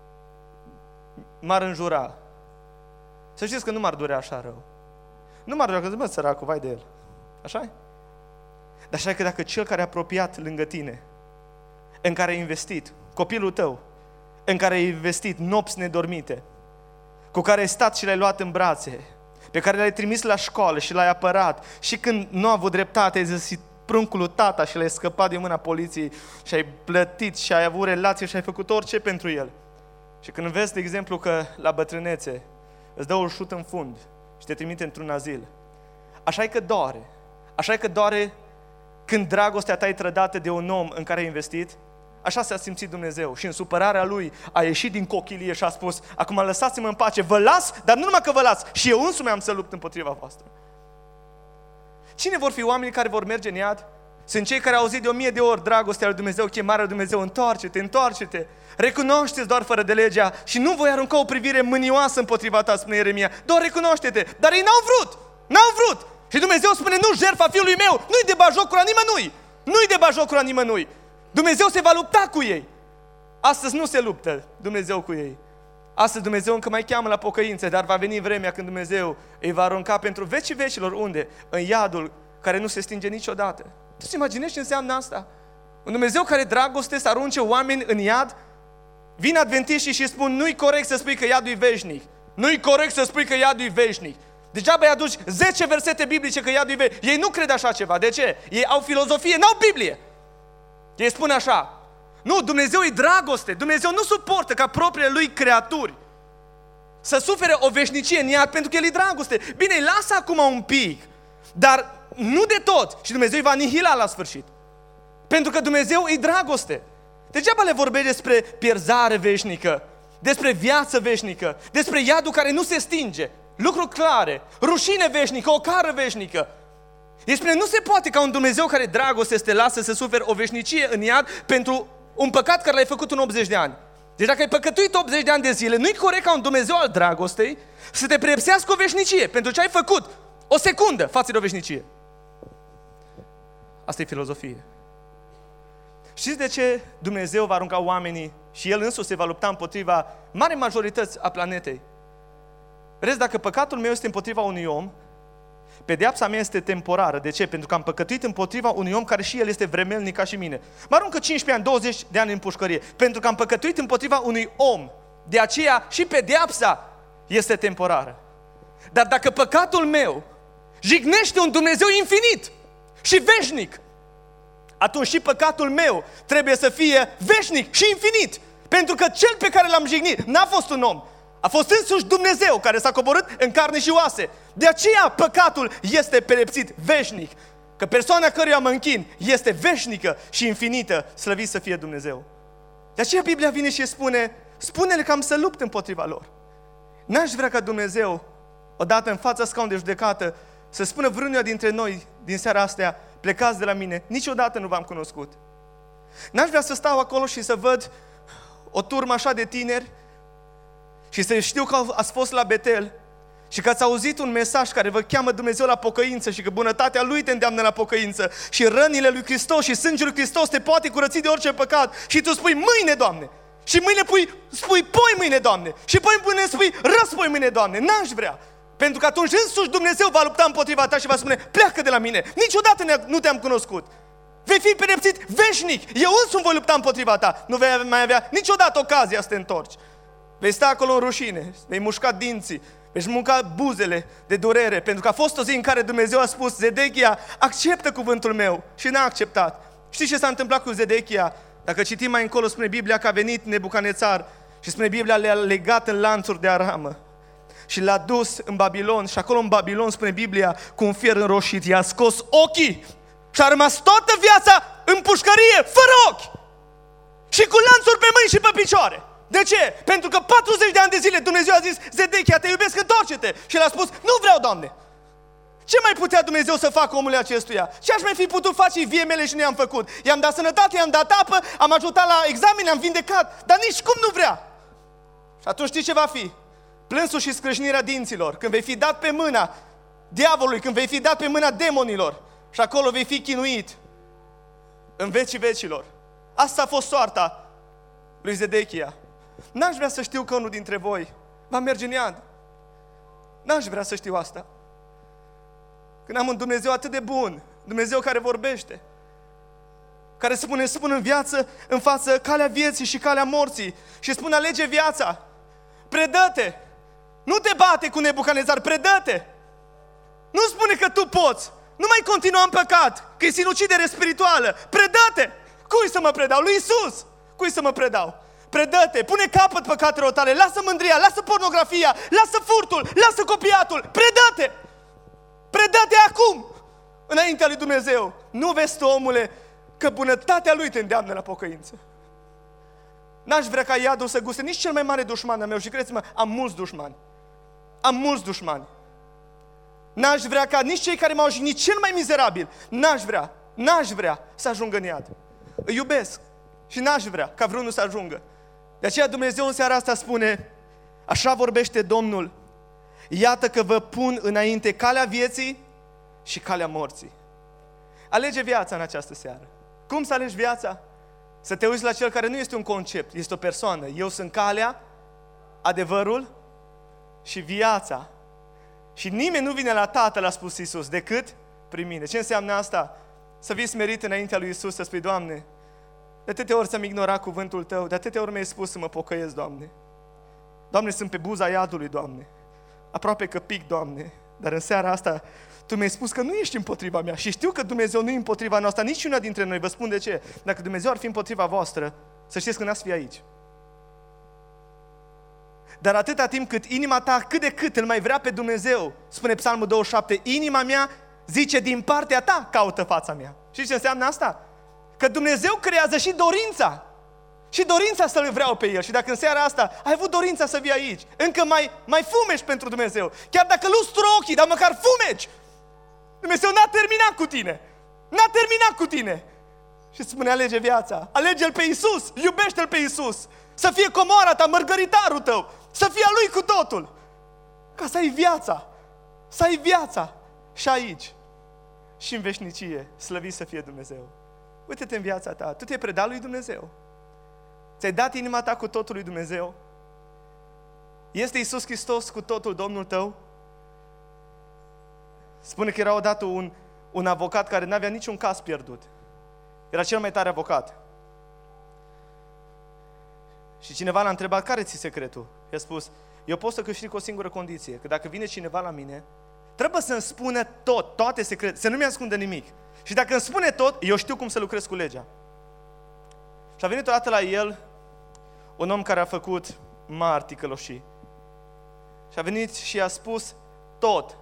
m-ar înjura, să știți că nu m-ar durea așa rău. Nu m-ar durea, că zic, săracul, vai de el. Așa-i? Dar așa e că dacă cel care a apropiat lângă tine, în care ai investit, copilul tău, în care ai investit nopți nedormite, cu care ai stat și l-ai luat în brațe, pe care l-ai trimis la școală și l-ai apărat, și când nu a avut dreptate ai zis pruncul lui tata și l-ai scăpat din mâna poliției și ai plătit și ai avut relație și ai făcut orice pentru el. Și când vezi, de exemplu, că la bătrânețe îți dă un șut în fund și te trimite într-un azil, așa e că doare. Așa e că doare când dragostea ta e trădată de un om în care ai investit. Așa s-a simțit Dumnezeu și în supărarea Lui a ieșit din cochilie și a spus, acum lăsați-mă în pace, vă las, dar nu numai că vă las, și eu însumi am să lupt împotriva voastră. Cine vor fi oamenii care vor merge în iad? Sunt cei care au auzit de 1000 de ori dragostea lui Dumnezeu, chemarea lui Dumnezeu, întoarce-te, recunoaște-ți doar fără de legea și nu voi arunca o privire mânioasă împotriva ta, spune Ieremia, doar recunoaște-te, dar ei n-au vrut. Și Dumnezeu spune, nu, jertfa fiului meu, nu-i de bajocul la nimănui. Dumnezeu se va lupta cu ei. Astăzi nu se luptă Dumnezeu cu ei. Astăzi Dumnezeu încă mai cheamă la pocăință, dar va veni vremea când Dumnezeu îi va arunca pentru vecii vecilor. Unde? În iadul care nu se stinge niciodată. Tu îți imaginezi ce înseamnă asta? Un Dumnezeu care dragoste să arunce oameni în iad? Vin adventiștii și spun, nu-i corect să spui că iadul e veșnic. Nu-i corect să spui că iadul e veșnic. Degeaba îi aduci 10 versete biblice că iadul e veșnic. Ei nu cred așa ceva. De ce? Ei au filozofie, n-au Biblie. Ei spun așa. Nu, Dumnezeu e dragoste. Dumnezeu nu suportă ca propriile lui creaturi să sufere o veșnicie în iad pentru că el e dragoste. Bine, lasă acum un pic, dar nu de tot. Și Dumnezeu îi va anihila la sfârșit. Pentru că Dumnezeu e dragoste. Degeaba le vorbești despre pierzare veșnică, despre viață veșnică, despre iadul care nu se stinge. Lucruri clare, rușine veșnică, o cară veșnică. Ei spune, nu se poate ca un Dumnezeu care dragoste să te lasă să suferi o veșnicie în iad pentru un păcat care l-ai făcut în 80 de ani. Deci dacă ai păcătuit 80 de ani de zile, nu-i corect ca un Dumnezeu al dragostei să te pedepsească o veșnicie pentru ce ai făcut o secundă față de o veșnicie. Asta e filozofie. Știți de ce Dumnezeu va arunca oamenii și El însuși se va lupta împotriva marii majorități a planetei? Vedeți, dacă păcatul meu este împotriva unui om, pedeapsa mea este temporară. De ce? Pentru că am păcătuit împotriva unui om care și el este vremelnic ca și mine. Mă aruncă 15 ani, 20 de ani în pușcărie. Pentru că am păcătuit împotriva unui om. De aceea și pedeapsa este temporară. Dar dacă păcatul meu jignește un Dumnezeu infinit și veșnic, atunci și păcatul meu trebuie să fie veșnic și infinit. Pentru că cel pe care l-am jignit n-a fost un om. A fost însuși Dumnezeu care s-a coborât în carne și oase. De aceea păcatul este pedepsit veșnic. Că persoana căruia mă închin este veșnică și infinită, slăvit să fie Dumnezeu. De aceea Biblia vine și spune, spune-le că am să lupt împotriva lor. N-aș vrea ca Dumnezeu, odată în fața scaunului de judecată, să spună vreunuia dintre noi din seara astea, plecați de la mine, niciodată nu v-am cunoscut. N-aș vrea să stau acolo și să văd o turmă așa de tineri și să știu că ați fost la Betel și că ați auzit un mesaj care vă cheamă Dumnezeu la pocăință și că bunătatea Lui te îndeamnă la pocăință și rănile Lui Hristos și sângele Lui Hristos te poate curăți de orice păcat și tu spui mâine, Doamne, și mâine spui poi mâine, Doamne, și poi mâine spui răspoi mâine, Doamne. N-aș vrea. Pentru că atunci însuși Dumnezeu va lupta împotriva ta și va spune, pleacă de la mine, niciodată nu te-am cunoscut. Vei fi pedepsit veșnic, eu însumi voi lupta împotriva ta. Nu vei mai avea niciodată ocazia să te întorci. Vei sta acolo în rușine, vei mușca dinții, vei mușca buzele de durere, pentru că a fost o zi în care Dumnezeu a spus, Zedechia, acceptă cuvântul meu, și n-a acceptat. Știți ce s-a întâmplat cu Zedechia? Dacă citim mai încolo, spune Biblia că a venit Nebucanețar și spune Biblia le-a legat în lanțuri de aramă și l-a dus în Babilon și acolo în Babilon, spune Biblia, cu un fier înroșit, i-a scos ochii și a rămas toată viața în pușcărie, fără ochi și cu lanțuri pe mâini și pe picioare. De ce? Pentru că 40 de ani de zile Dumnezeu a zis, Zedechia, te iubesc, întoarce-te. Și el a spus, nu vreau, Doamne. Ce mai putea Dumnezeu să facă omului acestuia? Ce aș mai fi putut face vie mele și nu i-am făcut? I-am dat sănătate, i-am dat apă, am ajutat la examen, am vindecat, dar nici cum nu vrea. Și atunci știi ce va fi? Plânsul și scrâșnirea dinților, când vei fi dat pe mâna diavolului, când vei fi dat pe mâna demonilor și acolo vei fi chinuit în vecii vecilor. Asta a fost soarta lui Zedechia. N-aș vrea să știu că unul dintre voi va merge în iad. N-aș vrea să știu asta. Când am un Dumnezeu atât de bun, Dumnezeu care vorbește, care spune în față calea vieții și calea morții și spune alege viața, predă-te, nu te bate cu Nebucanețar, predă-te. Nu spune că tu poți, nu mai continua în păcat, că e sinucidere spirituală, predă-te. Cui să mă predau? Lui Iisus. Cui să mă predau? Predă-te, pune capăt păcatelor tale, lasă mândria, lasă pornografia, lasă furtul, lasă copiatul, predă-te! Predă-te acum, înaintea lui Dumnezeu. Nu vezi tu, omule, că bunătatea Lui te îndeamnă la pocăință. N-aș vrea ca iadul să guste nici cel mai mare dușman al meu și credeți-mă, am mulți dușmani. Am mulți dușmani. N-aș vrea ca nici cei care m-au jignit cel mai mizerabil, n-aș vrea să ajungă în iad. Îi iubesc și n-aș vrea ca vreunul să ajungă. De aceea Dumnezeu în seara asta spune, așa vorbește Domnul, iată că vă pun înainte calea vieții și calea morții. Alege viața în această seară. Cum să alegi viața? Să te uiți la cel care nu este un concept, este o persoană. Eu sunt calea, adevărul și viața. Și nimeni nu vine la Tatăl, a spus Iisus, decât prin mine. Ce înseamnă asta? Să vii smerit înaintea lui Iisus, să spui, Doamne, de atâtea ori să-mi ignora cuvântul Tău, de atâtea ori mi-ai spus să mă pocăiesc, Doamne. Doamne, sunt pe buza iadului, Doamne. Aproape că pic, Doamne. Dar în seara asta Tu mi-ai spus că nu ești împotriva mea și știu că Dumnezeu nu e împotriva noastră, niciuna dintre noi. Vă spun de ce. Dacă Dumnezeu ar fi împotriva voastră, să știți că n-ați fi aici. Dar atâta timp cât inima ta cât de cât îl mai vrea pe Dumnezeu, spune Psalmul 27, inima mea zice din partea ta caută fața mea. Știți ce înseamnă asta? Că Dumnezeu creează și dorința. Și dorința să-L vreau pe El. Și dacă în seara asta ai avut dorința să vii aici, încă mai fumegi pentru Dumnezeu. Chiar dacă lustru ochii, dar măcar fumegi. Dumnezeu n-a terminat cu tine. N-a terminat cu tine. Și spune, alege viața. Alege-L pe Iisus. Iubește-L pe Iisus. Să fie comoara ta, mărgăritarul tău. Să fie a Lui cu totul. Ca să ai viața. Să ai viața. Și aici. Și în veșnicie. Slăvit să fie Dumnezeu. Uite-te în viața ta. Tu te-ai predat lui Dumnezeu. Ți-ai dat inima ta cu totul lui Dumnezeu? Este Iisus Hristos cu totul Domnul tău? Spune că era odată un avocat care n-avea niciun caz pierdut. Era cel mai tare avocat. Și cineva l-a întrebat, care ți-e secretul? I-a spus, eu pot să câștig cu o singură condiție, că dacă vine cineva la mine, trebuie să-mi spună tot, toate secrete, să nu mi-ascundă nimic. Și dacă îmi spune tot, eu știu cum să lucrez cu legea. Și a venit odată la el un om care a făcut mari ticăloșii. Și a venit și i-a spus tot.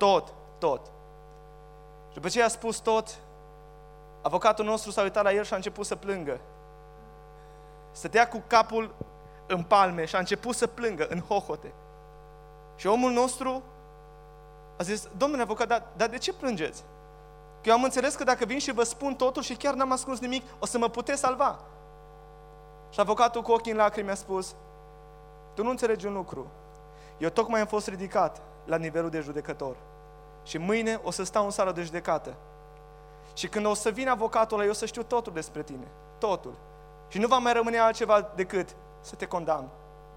Și după ce i-a spus tot, avocatul nostru s-a uitat la el și a început să plângă. Stătea cu capul în palme și a început să plângă în hohote. Și omul nostru a zis, domnule avocat, dar de ce plângeți? Că eu am înțeles că dacă vin și vă spun totul și chiar n-am ascuns nimic, o să mă puteți salva. Și avocatul cu ochii în lacrimi a spus, tu nu înțelegi un lucru. Eu tocmai am fost ridicat la nivelul de judecător. Și mâine o să stau în sală de judecată. Și când o să vină avocatul ăla, eu să știu totul despre tine. Totul. Și nu va mai rămâne altceva decât să te condamn.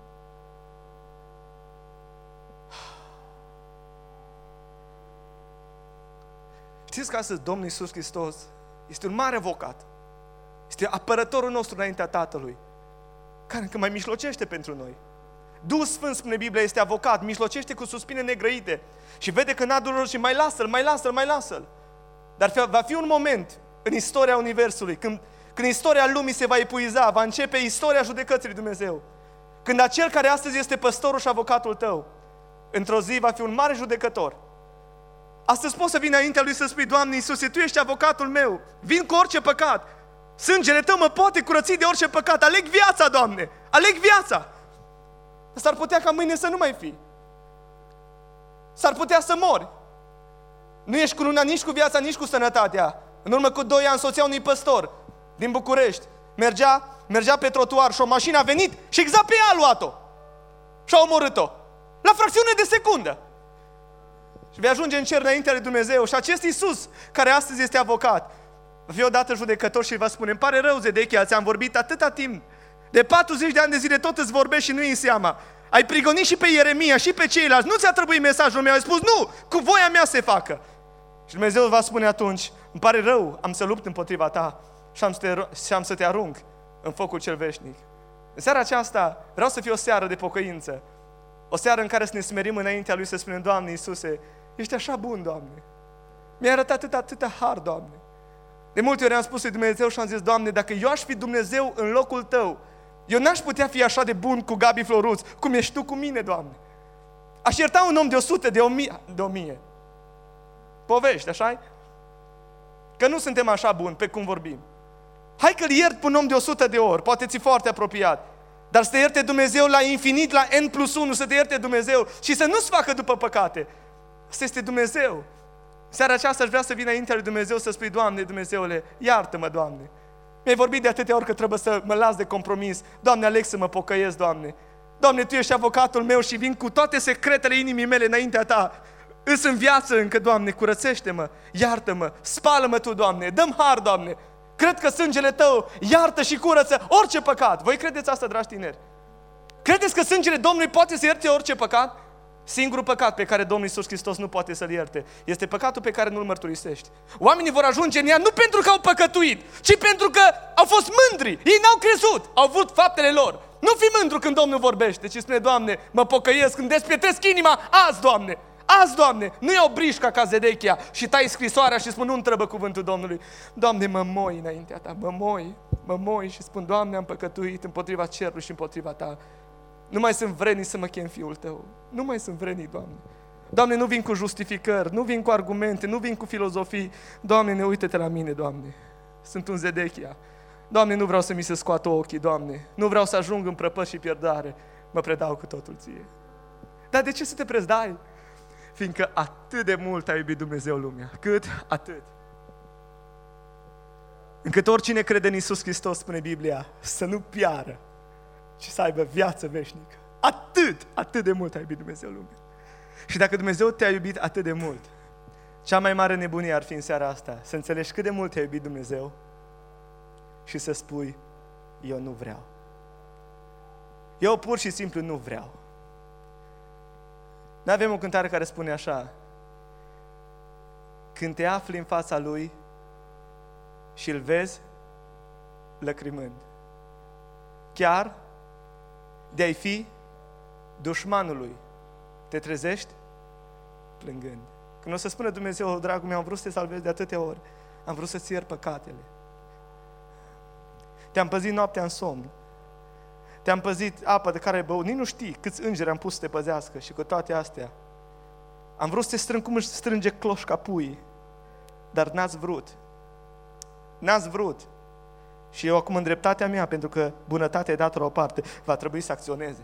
Știți că astăzi Domnul Iisus Hristos este un mare avocat. Este apărătorul nostru înaintea Tatălui, care încă mai mijlocește pentru noi. Duhul Sfânt, spune Biblia, este avocat, mijlocește cu suspine negrăite și vede că n-a dureri și mai lasă-l. Dar va fi un moment în istoria Universului, când istoria lumii se va epuiza, va începe istoria judecății lui Dumnezeu. Când acel care astăzi este păstorul și avocatul tău, într-o zi va fi un mare judecător. Astăzi poți să vii înaintea Lui să spui, Doamne Iisuse, Tu ești avocatul meu, vin cu orice păcat. Sângele Tău mă poate curăți de orice păcat. Aleg viața, Doamne, aleg viața. S-ar putea ca mâine să nu mai fii. S-ar putea să mori. Nu ești cu luna nici cu viața, nici cu sănătatea. În urmă cu 2 ani, soția unui păstor din București mergea pe trotuar și o mașină a venit și exact pe ea a luat-o. Și a omorât-o. La fracțiune de secundă. Și vei ajunge în cer înaintea lui Dumnezeu. Și acest Iisus, care astăzi este avocat, va fi odată judecător și va spune, îmi pare rău, Zedechia, ți-am vorbit atâta timp. De 40 de ani de zile tot îți vorbești și nu-i în seama. Ai prigonit și pe Ieremia și pe ceilalți. Nu ți-a trebuit mesajul meu. Ai spus, nu, cu voia mea se facă. Și Dumnezeu va spune atunci, îmi pare rău, am să lupt împotriva ta și am să te arunc în focul cel veșnic. În seara aceasta vreau să fie o seară de pocăință. O seară în care să ne smerim înaintea Lui să spunem, Doamne Iisuse, ești așa bun, Doamne. Mi-ai arătat atâta har, Doamne. De multe ori am spus lui Dumnezeu și am zis, Doamne, dacă eu aș fi Dumnezeu în locul Tău, eu n-aș putea fi așa de bun cu Gabi Floruț, cum ești Tu cu mine, Doamne. Aș ierta un om de 100, de 1000. Povești, așa-i? Că nu suntem așa buni pe cum vorbim. Hai că-l iert pe un om de 100 de ori, poate ți foarte apropiat. Dar să te ierte Dumnezeu la infinit, la N+1, să te ierte Dumnezeu și să nu-ți facă după păcate. Asta este Dumnezeu. Seara aceasta aș vrea să vin înaintea lui Dumnezeu să spui, Doamne, Dumnezeule, iartă-mă, Doamne. Mi-ai vorbit de atâtea ori că trebuie să mă las de compromis. Doamne, aleg să mă pocăiesc, Doamne. Doamne, Tu ești avocatul meu și vin cu toate secretele inimii mele înaintea Ta. Îs în viață încă, Doamne, curățește-mă, iartă-mă, spală-mă Tu, Doamne, dă-mi har, Doamne. Cred că sângele Tău iartă și curăță orice păcat. Voi credeți asta, dragi tineri? Credeți că sângele Domnului poate să ierte orice păcat? Singurul păcat pe care Domnul Iisus Hristos nu poate să-l ierte este păcatul pe care nu-l mărturisești. Oamenii vor ajunge în ea nu pentru că au păcătuit, ci pentru că au fost mândri. Ei n-au crezut, au avut faptele lor. Nu fi mândru când Domnul vorbește, ci spune: Doamne, mă pocăiesc, când despietresc inima, azi, Doamne, azi, Doamne, nu iau brișca ca Zedechia și tai scrisoarea și spun: nu-mi trebuie cuvântul Domnului. Doamne, mă moi înaintea Ta, mă moi și spun: Doamne, am păcătuit împotriva cerului și împotriva Ta. Nu mai sunt vrednic să mă chem fiul Tău. Nu mai sunt vrednic, Doamne. Doamne, nu vin cu justificări, nu vin cu argumente, nu vin cu filozofii. Doamne, ne uită-te la mine, Doamne. Sunt un Zedechia. Doamne, nu vreau să mi se scoată ochii, Doamne. Nu vreau să ajung în prăpăst și pierdare. Mă predau cu totul Ție. Dar de ce să te prezdai? Fiindcă atât de mult a iubit Dumnezeu lumea. Cât? Atât. Încât oricine crede în Iisus Hristos, spune Biblia, să nu piară, ci să aibă viață veșnică. Atât de mult a iubit Dumnezeu lumea. Și dacă Dumnezeu te-a iubit atât de mult, cea mai mare nebunie ar fi în seara asta să înțelegi cât de mult te-a iubit Dumnezeu și să spui: eu nu vreau. Eu pur și simplu nu vreau. Noi avem o cântare care spune așa: când te afli în fața Lui și îl vezi lăcrimând, chiar de-ai fi dușmanul Lui, te trezești plângând. Când o să spună Dumnezeu: dragul meu, am vrut să te salvezi de atâtea ori, am vrut să-ți iert păcatele, te-am păzit noaptea în somn, te-am păzit apa de care ai băut, nici nu știi câți îngeri am pus să te păzească, și cu toate astea am vrut să te strâng cum își strânge cloșca puii, dar n-ați vrut. Și eu acum, în dreptatea mea, pentru că bunătatea e dată la o parte, va trebui să acționeze.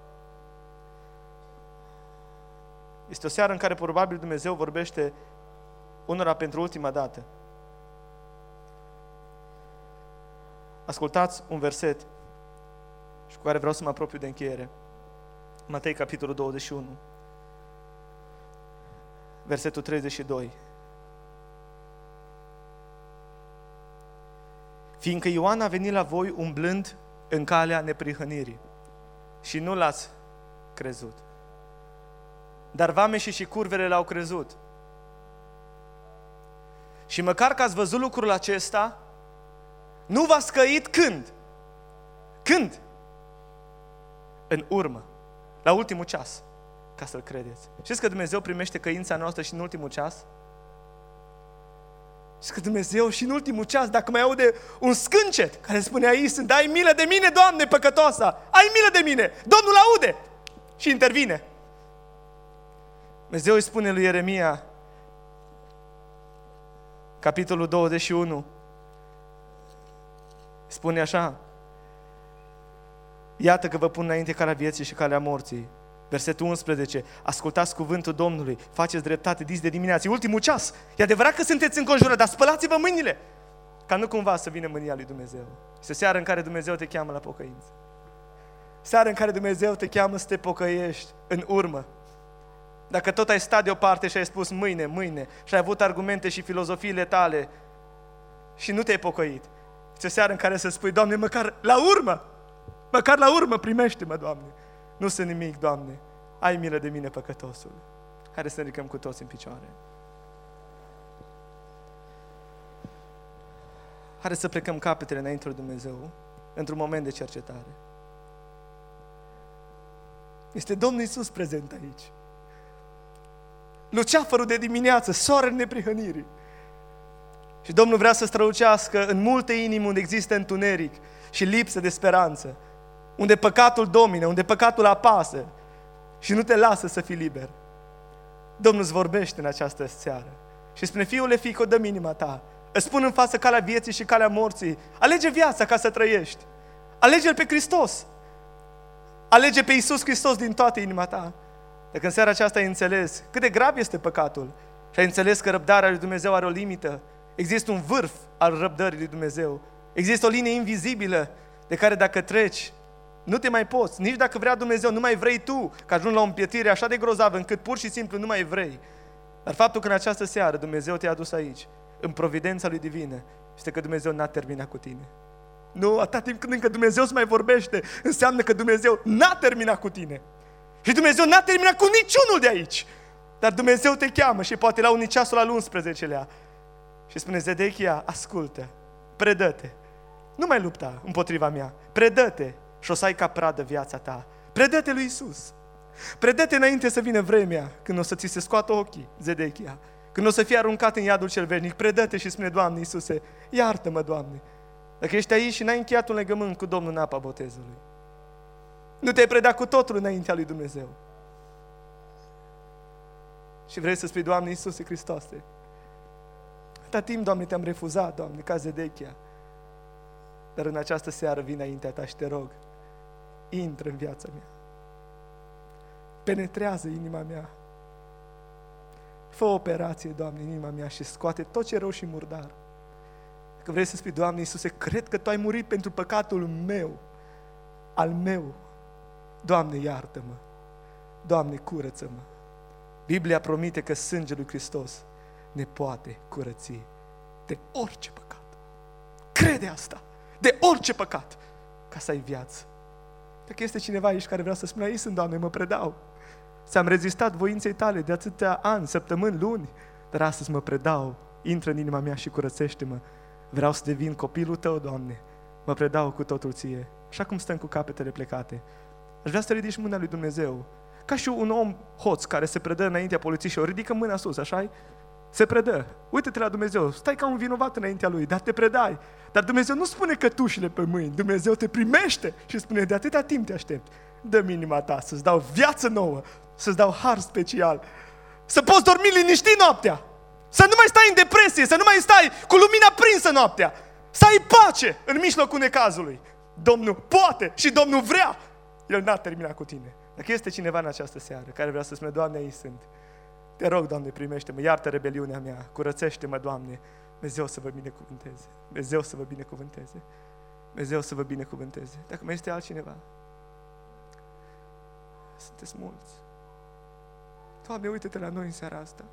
Este o seară în care probabil Dumnezeu vorbește unora pentru ultima dată. Ascultați un verset și cu care vreau să mă apropiu de încheiere. Matei, capitolul 21, versetul 32. Fiindcă Ioan a venit la voi umblând în calea neprihănirii și nu l-ați crezut, dar vameșii și curvele l-au crezut. Și măcar că ați văzut lucrul acesta, nu v-ați căit când? Când? În urmă, la ultimul ceas, ca să-L credeți. Știți că Dumnezeu primește căința noastră și în ultimul ceas? Și că Dumnezeu și în ultimul ceas, dacă mai aude un scâncet care spune: aici sunt, ai milă de mine, Doamne, păcătoasa, ai milă de mine, Domnul aude și intervine. Dumnezeu îi spune lui Ieremia, capitolul 21, spune așa: iată că vă pun înainte calea vieții și calea morții. Versetul 11, ascultați cuvântul Domnului, faceți dreptate dis de dimineață. E ultimul ceas. E adevărat că sunteți înconjurați, dar spălați-vă mâinile, ca nu cumva să vină mânia lui Dumnezeu. Este seara în care Dumnezeu te cheamă la pocăință. Seara în care Dumnezeu te cheamă să te pocăiești în urmă. Dacă tot ai stat deoparte și ai spus mâine și ai avut argumente și filozofiile tale și nu te-ai pocăit, este o seară în care să spui: Doamne, măcar la urmă primește-mă, Doamne. Nu sunt nimic, Doamne, ai milă de mine, păcătosul. Haideți să ne ridicăm cu toți în picioare. Haideți să plecăm capetele înainte lui Dumnezeu într-un moment de cercetare. Este Domnul Iisus prezent aici. Luceafărul de dimineață, soarele neprihănirii. Și Domnul vrea să strălucească în multe inimi unde există întuneric și lipsă de speranță, unde păcatul domine, unde păcatul apasă și nu te lasă să fii liber. Domnul îți vorbește în această seară și spune: fiule, fiico, dă-mi inima ta. Îți spun în față calea vieții și calea morții. Alege viața ca să trăiești. Alege-L pe Hristos. Alege pe Iisus Hristos din toată inima ta. Dacă în seara aceasta ai înțeles cât de grav este păcatul și ai înțeles că răbdarea lui Dumnezeu are o limită, există un vârf al răbdării lui Dumnezeu. Există o linie invizibilă de care dacă treci, nu te mai poți. Nici dacă vrea Dumnezeu, nu mai vrei tu, că ajungi la o împietire așa de grozavă încât pur și simplu nu mai vrei. Dar faptul că în această seară Dumnezeu te-a adus aici, în providența lui divină, este că Dumnezeu n-a terminat cu tine. Nu, atâta timp când încă Dumnezeu îți mai vorbește, înseamnă că Dumnezeu n-a terminat cu tine. Și Dumnezeu n-a terminat cu niciunul de aici. Dar Dumnezeu te cheamă și poate la unii ceasul al 11-lea și spune: Zedechia, ascultă, predă-te. Nu mai lupta împotriva mea. Predă-te și o să ai ca pradă viața ta. Predă-te lui Iisus. Predă-te înainte să vină vremea când o să ți se scoată ochii, Zedechia. Când o să fii aruncat în iadul cel veșnic. Predă-te și spune: Doamne Iisuse, iartă-mă, Doamne. Dacă ești aici și n-ai încheiat un legământ cu Domnul în apa botezului, nu te-ai predat cu totul înaintea lui Dumnezeu și vrei să spui: Doamne Iisuse Hristoase, atâta timp, Doamne, te-am refuzat, Doamne, ca Zedechia, dar în această seară vin înaintea Ta și te rog, intră în viața mea, penetrează inima mea, fă o operație, Doamne, în inima mea și scoate tot ce e rău și murdar. Dacă vrei să spui: Doamne Iisuse, cred că Tu ai murit pentru păcatul meu, al meu, Doamne, iartă-mă, Doamne, curăță-mă. Biblia promite că sângele lui Hristos ne poate curăți de orice păcat. Crede asta, de orice păcat, ca să ai viață. Dacă este cineva aici care vrea să spună: aici sunt, Doamne, mă predau, ți-am rezistat voinței Tale de atâtea ani, săptămâni, luni, dar astăzi mă predau, intră în inima mea și curățește-mă. Vreau să devin copilul Tău, Doamne, mă predau cu totul Ție. Așa cum stăm cu capetele plecate, aș vrea să ridici mâna lui Dumnezeu, ca și un om hoț care se predă înaintea polițiștilor, ridică mâna sus, așa-i? Se predă. Uită-te la Dumnezeu, stai ca un vinovat înaintea Lui, dar te predai. Dar Dumnezeu nu spune cătușile pe mâini, Dumnezeu te primește și spune: de atâta timp te aștept, dă-mi inima ta, să-ți dau viață nouă, să-ți dau har special, să poți dormi liniștit noaptea, să nu mai stai în depresie, să nu mai stai cu lumina prinsă noaptea, să ai pace în mijlocul necazului. Domnul poate și Domnul vrea. El n-a terminat cu tine. Dacă este cineva în această seară care vrea să spună: Doamne, aici sunt, te rog, Doamne, primește-mă, iartă rebeliunea mea, curățește-mă, Doamne, Dumnezeu să vă binecuvânteze, Dumnezeu să vă binecuvânteze, Dumnezeu să vă binecuvânteze. Dacă mai este altcineva, sunteți mulți. Doamne, uite-te la noi în seara asta.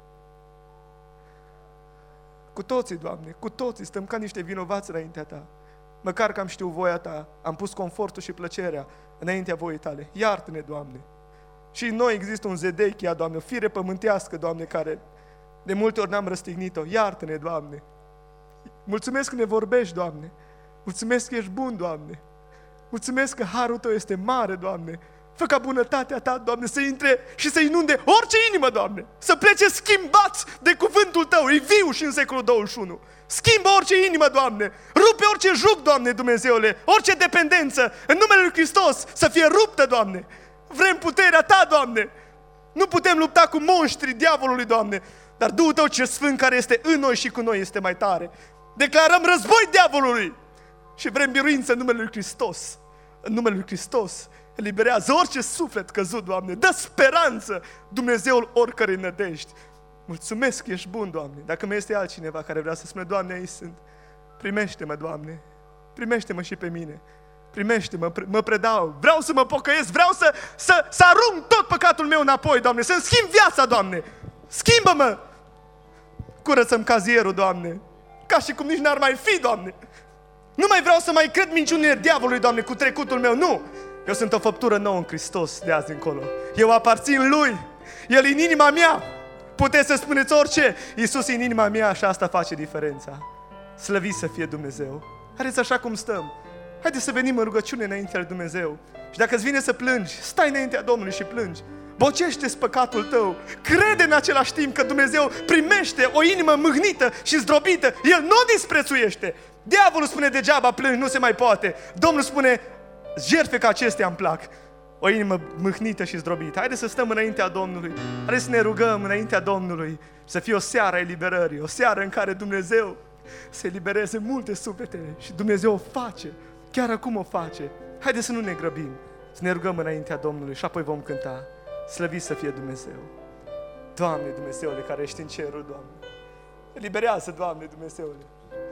Cu toții, Doamne, cu toții stăm ca niște vinovați înaintea Ta. Măcar că am știut voia Ta, am pus confortul și plăcerea înaintea voii Tale. Iartă-ne, Doamne. Și în noi există un Zedechia, Doamne, o fire pământească, Doamne, care de multe ori n-am răstignit-o. Iartă-ne, Doamne. Mulțumesc că ne vorbești, Doamne. Mulțumesc că ești bun, Doamne. Mulțumesc că harul Tău este mare, Doamne. Fă ca bunătatea Ta, Doamne, să intre și să inunde orice inimă, Doamne. Să plece schimbați de cuvântul Tău. E viu și în secolul 21. Schimbă orice inimă, Doamne. Rupe orice juc, Doamne, Dumnezeule. Orice dependență, în numele Lui Hristos, să fie ruptă, Doamne. Vrem puterea Ta, Doamne. Nu putem lupta cu monștrii diavolului, Doamne. Dar Duhul Tău cel Sfânt care este în noi și cu noi este mai tare. Declarăm război diavolului și vrem biruință în numele Lui Hristos. În numele Lui Hristos eliberează orice suflet căzut, Doamne. Dă speranță, Dumnezeul oricărei nădejdi. Mulțumesc că ești bun, Doamne. Dacă mai este altcineva care vrea să spună: Doamne, aici sunt, primește-mă, Doamne. Primește-mă și pe mine. Primește-mă, mă predau. Vreau să mă pocăiesc, vreau să arunc tot păcatul meu înapoi, Doamne. Să-mi schimb viața, Doamne. Schimbă-mă. Curăță-mi cazierul, Doamne. Ca și cum nici n-ar mai fi, Doamne. Nu mai vreau să mai cred minciunile diavolului, Doamne, cu trecutul meu. Nu. Eu sunt o făptură nouă în Hristos de azi încolo. Eu aparțin Lui. El e în inima mea. Puteți să spuneți orice. Iisus e în inima mea și asta face diferența. Slăvit să fie Dumnezeu. Haideți așa cum stăm. Haideți să venim în rugăciune înaintea lui Dumnezeu. Și dacă îți vine să plângi, stai înaintea Domnului și plângi. Bocește-ți păcatul tău. Crede în același timp că Dumnezeu primește o inimă mâhnită și zdrobită. El nu o disprețuiește. Diavolul spune: degeaba plângi, nu se mai poate. Domnul spune: jertfe ca acestea îmi plac. O inimă mâhnită și zdrobită. Haideți să stăm înaintea Domnului. Haideți să ne rugăm înaintea Domnului. Să fie o seară a eliberării. O seară în care Dumnezeu să elibereze multe suflete. Și Dumnezeu o face. Chiar acum o face. Haideți să nu ne grăbim. Să ne rugăm înaintea Domnului și apoi vom cânta. Slăvit să fie Dumnezeu. Doamne Dumnezeule care ești în cerul, Doamne. Eliberează, Doamne Dumnezeule.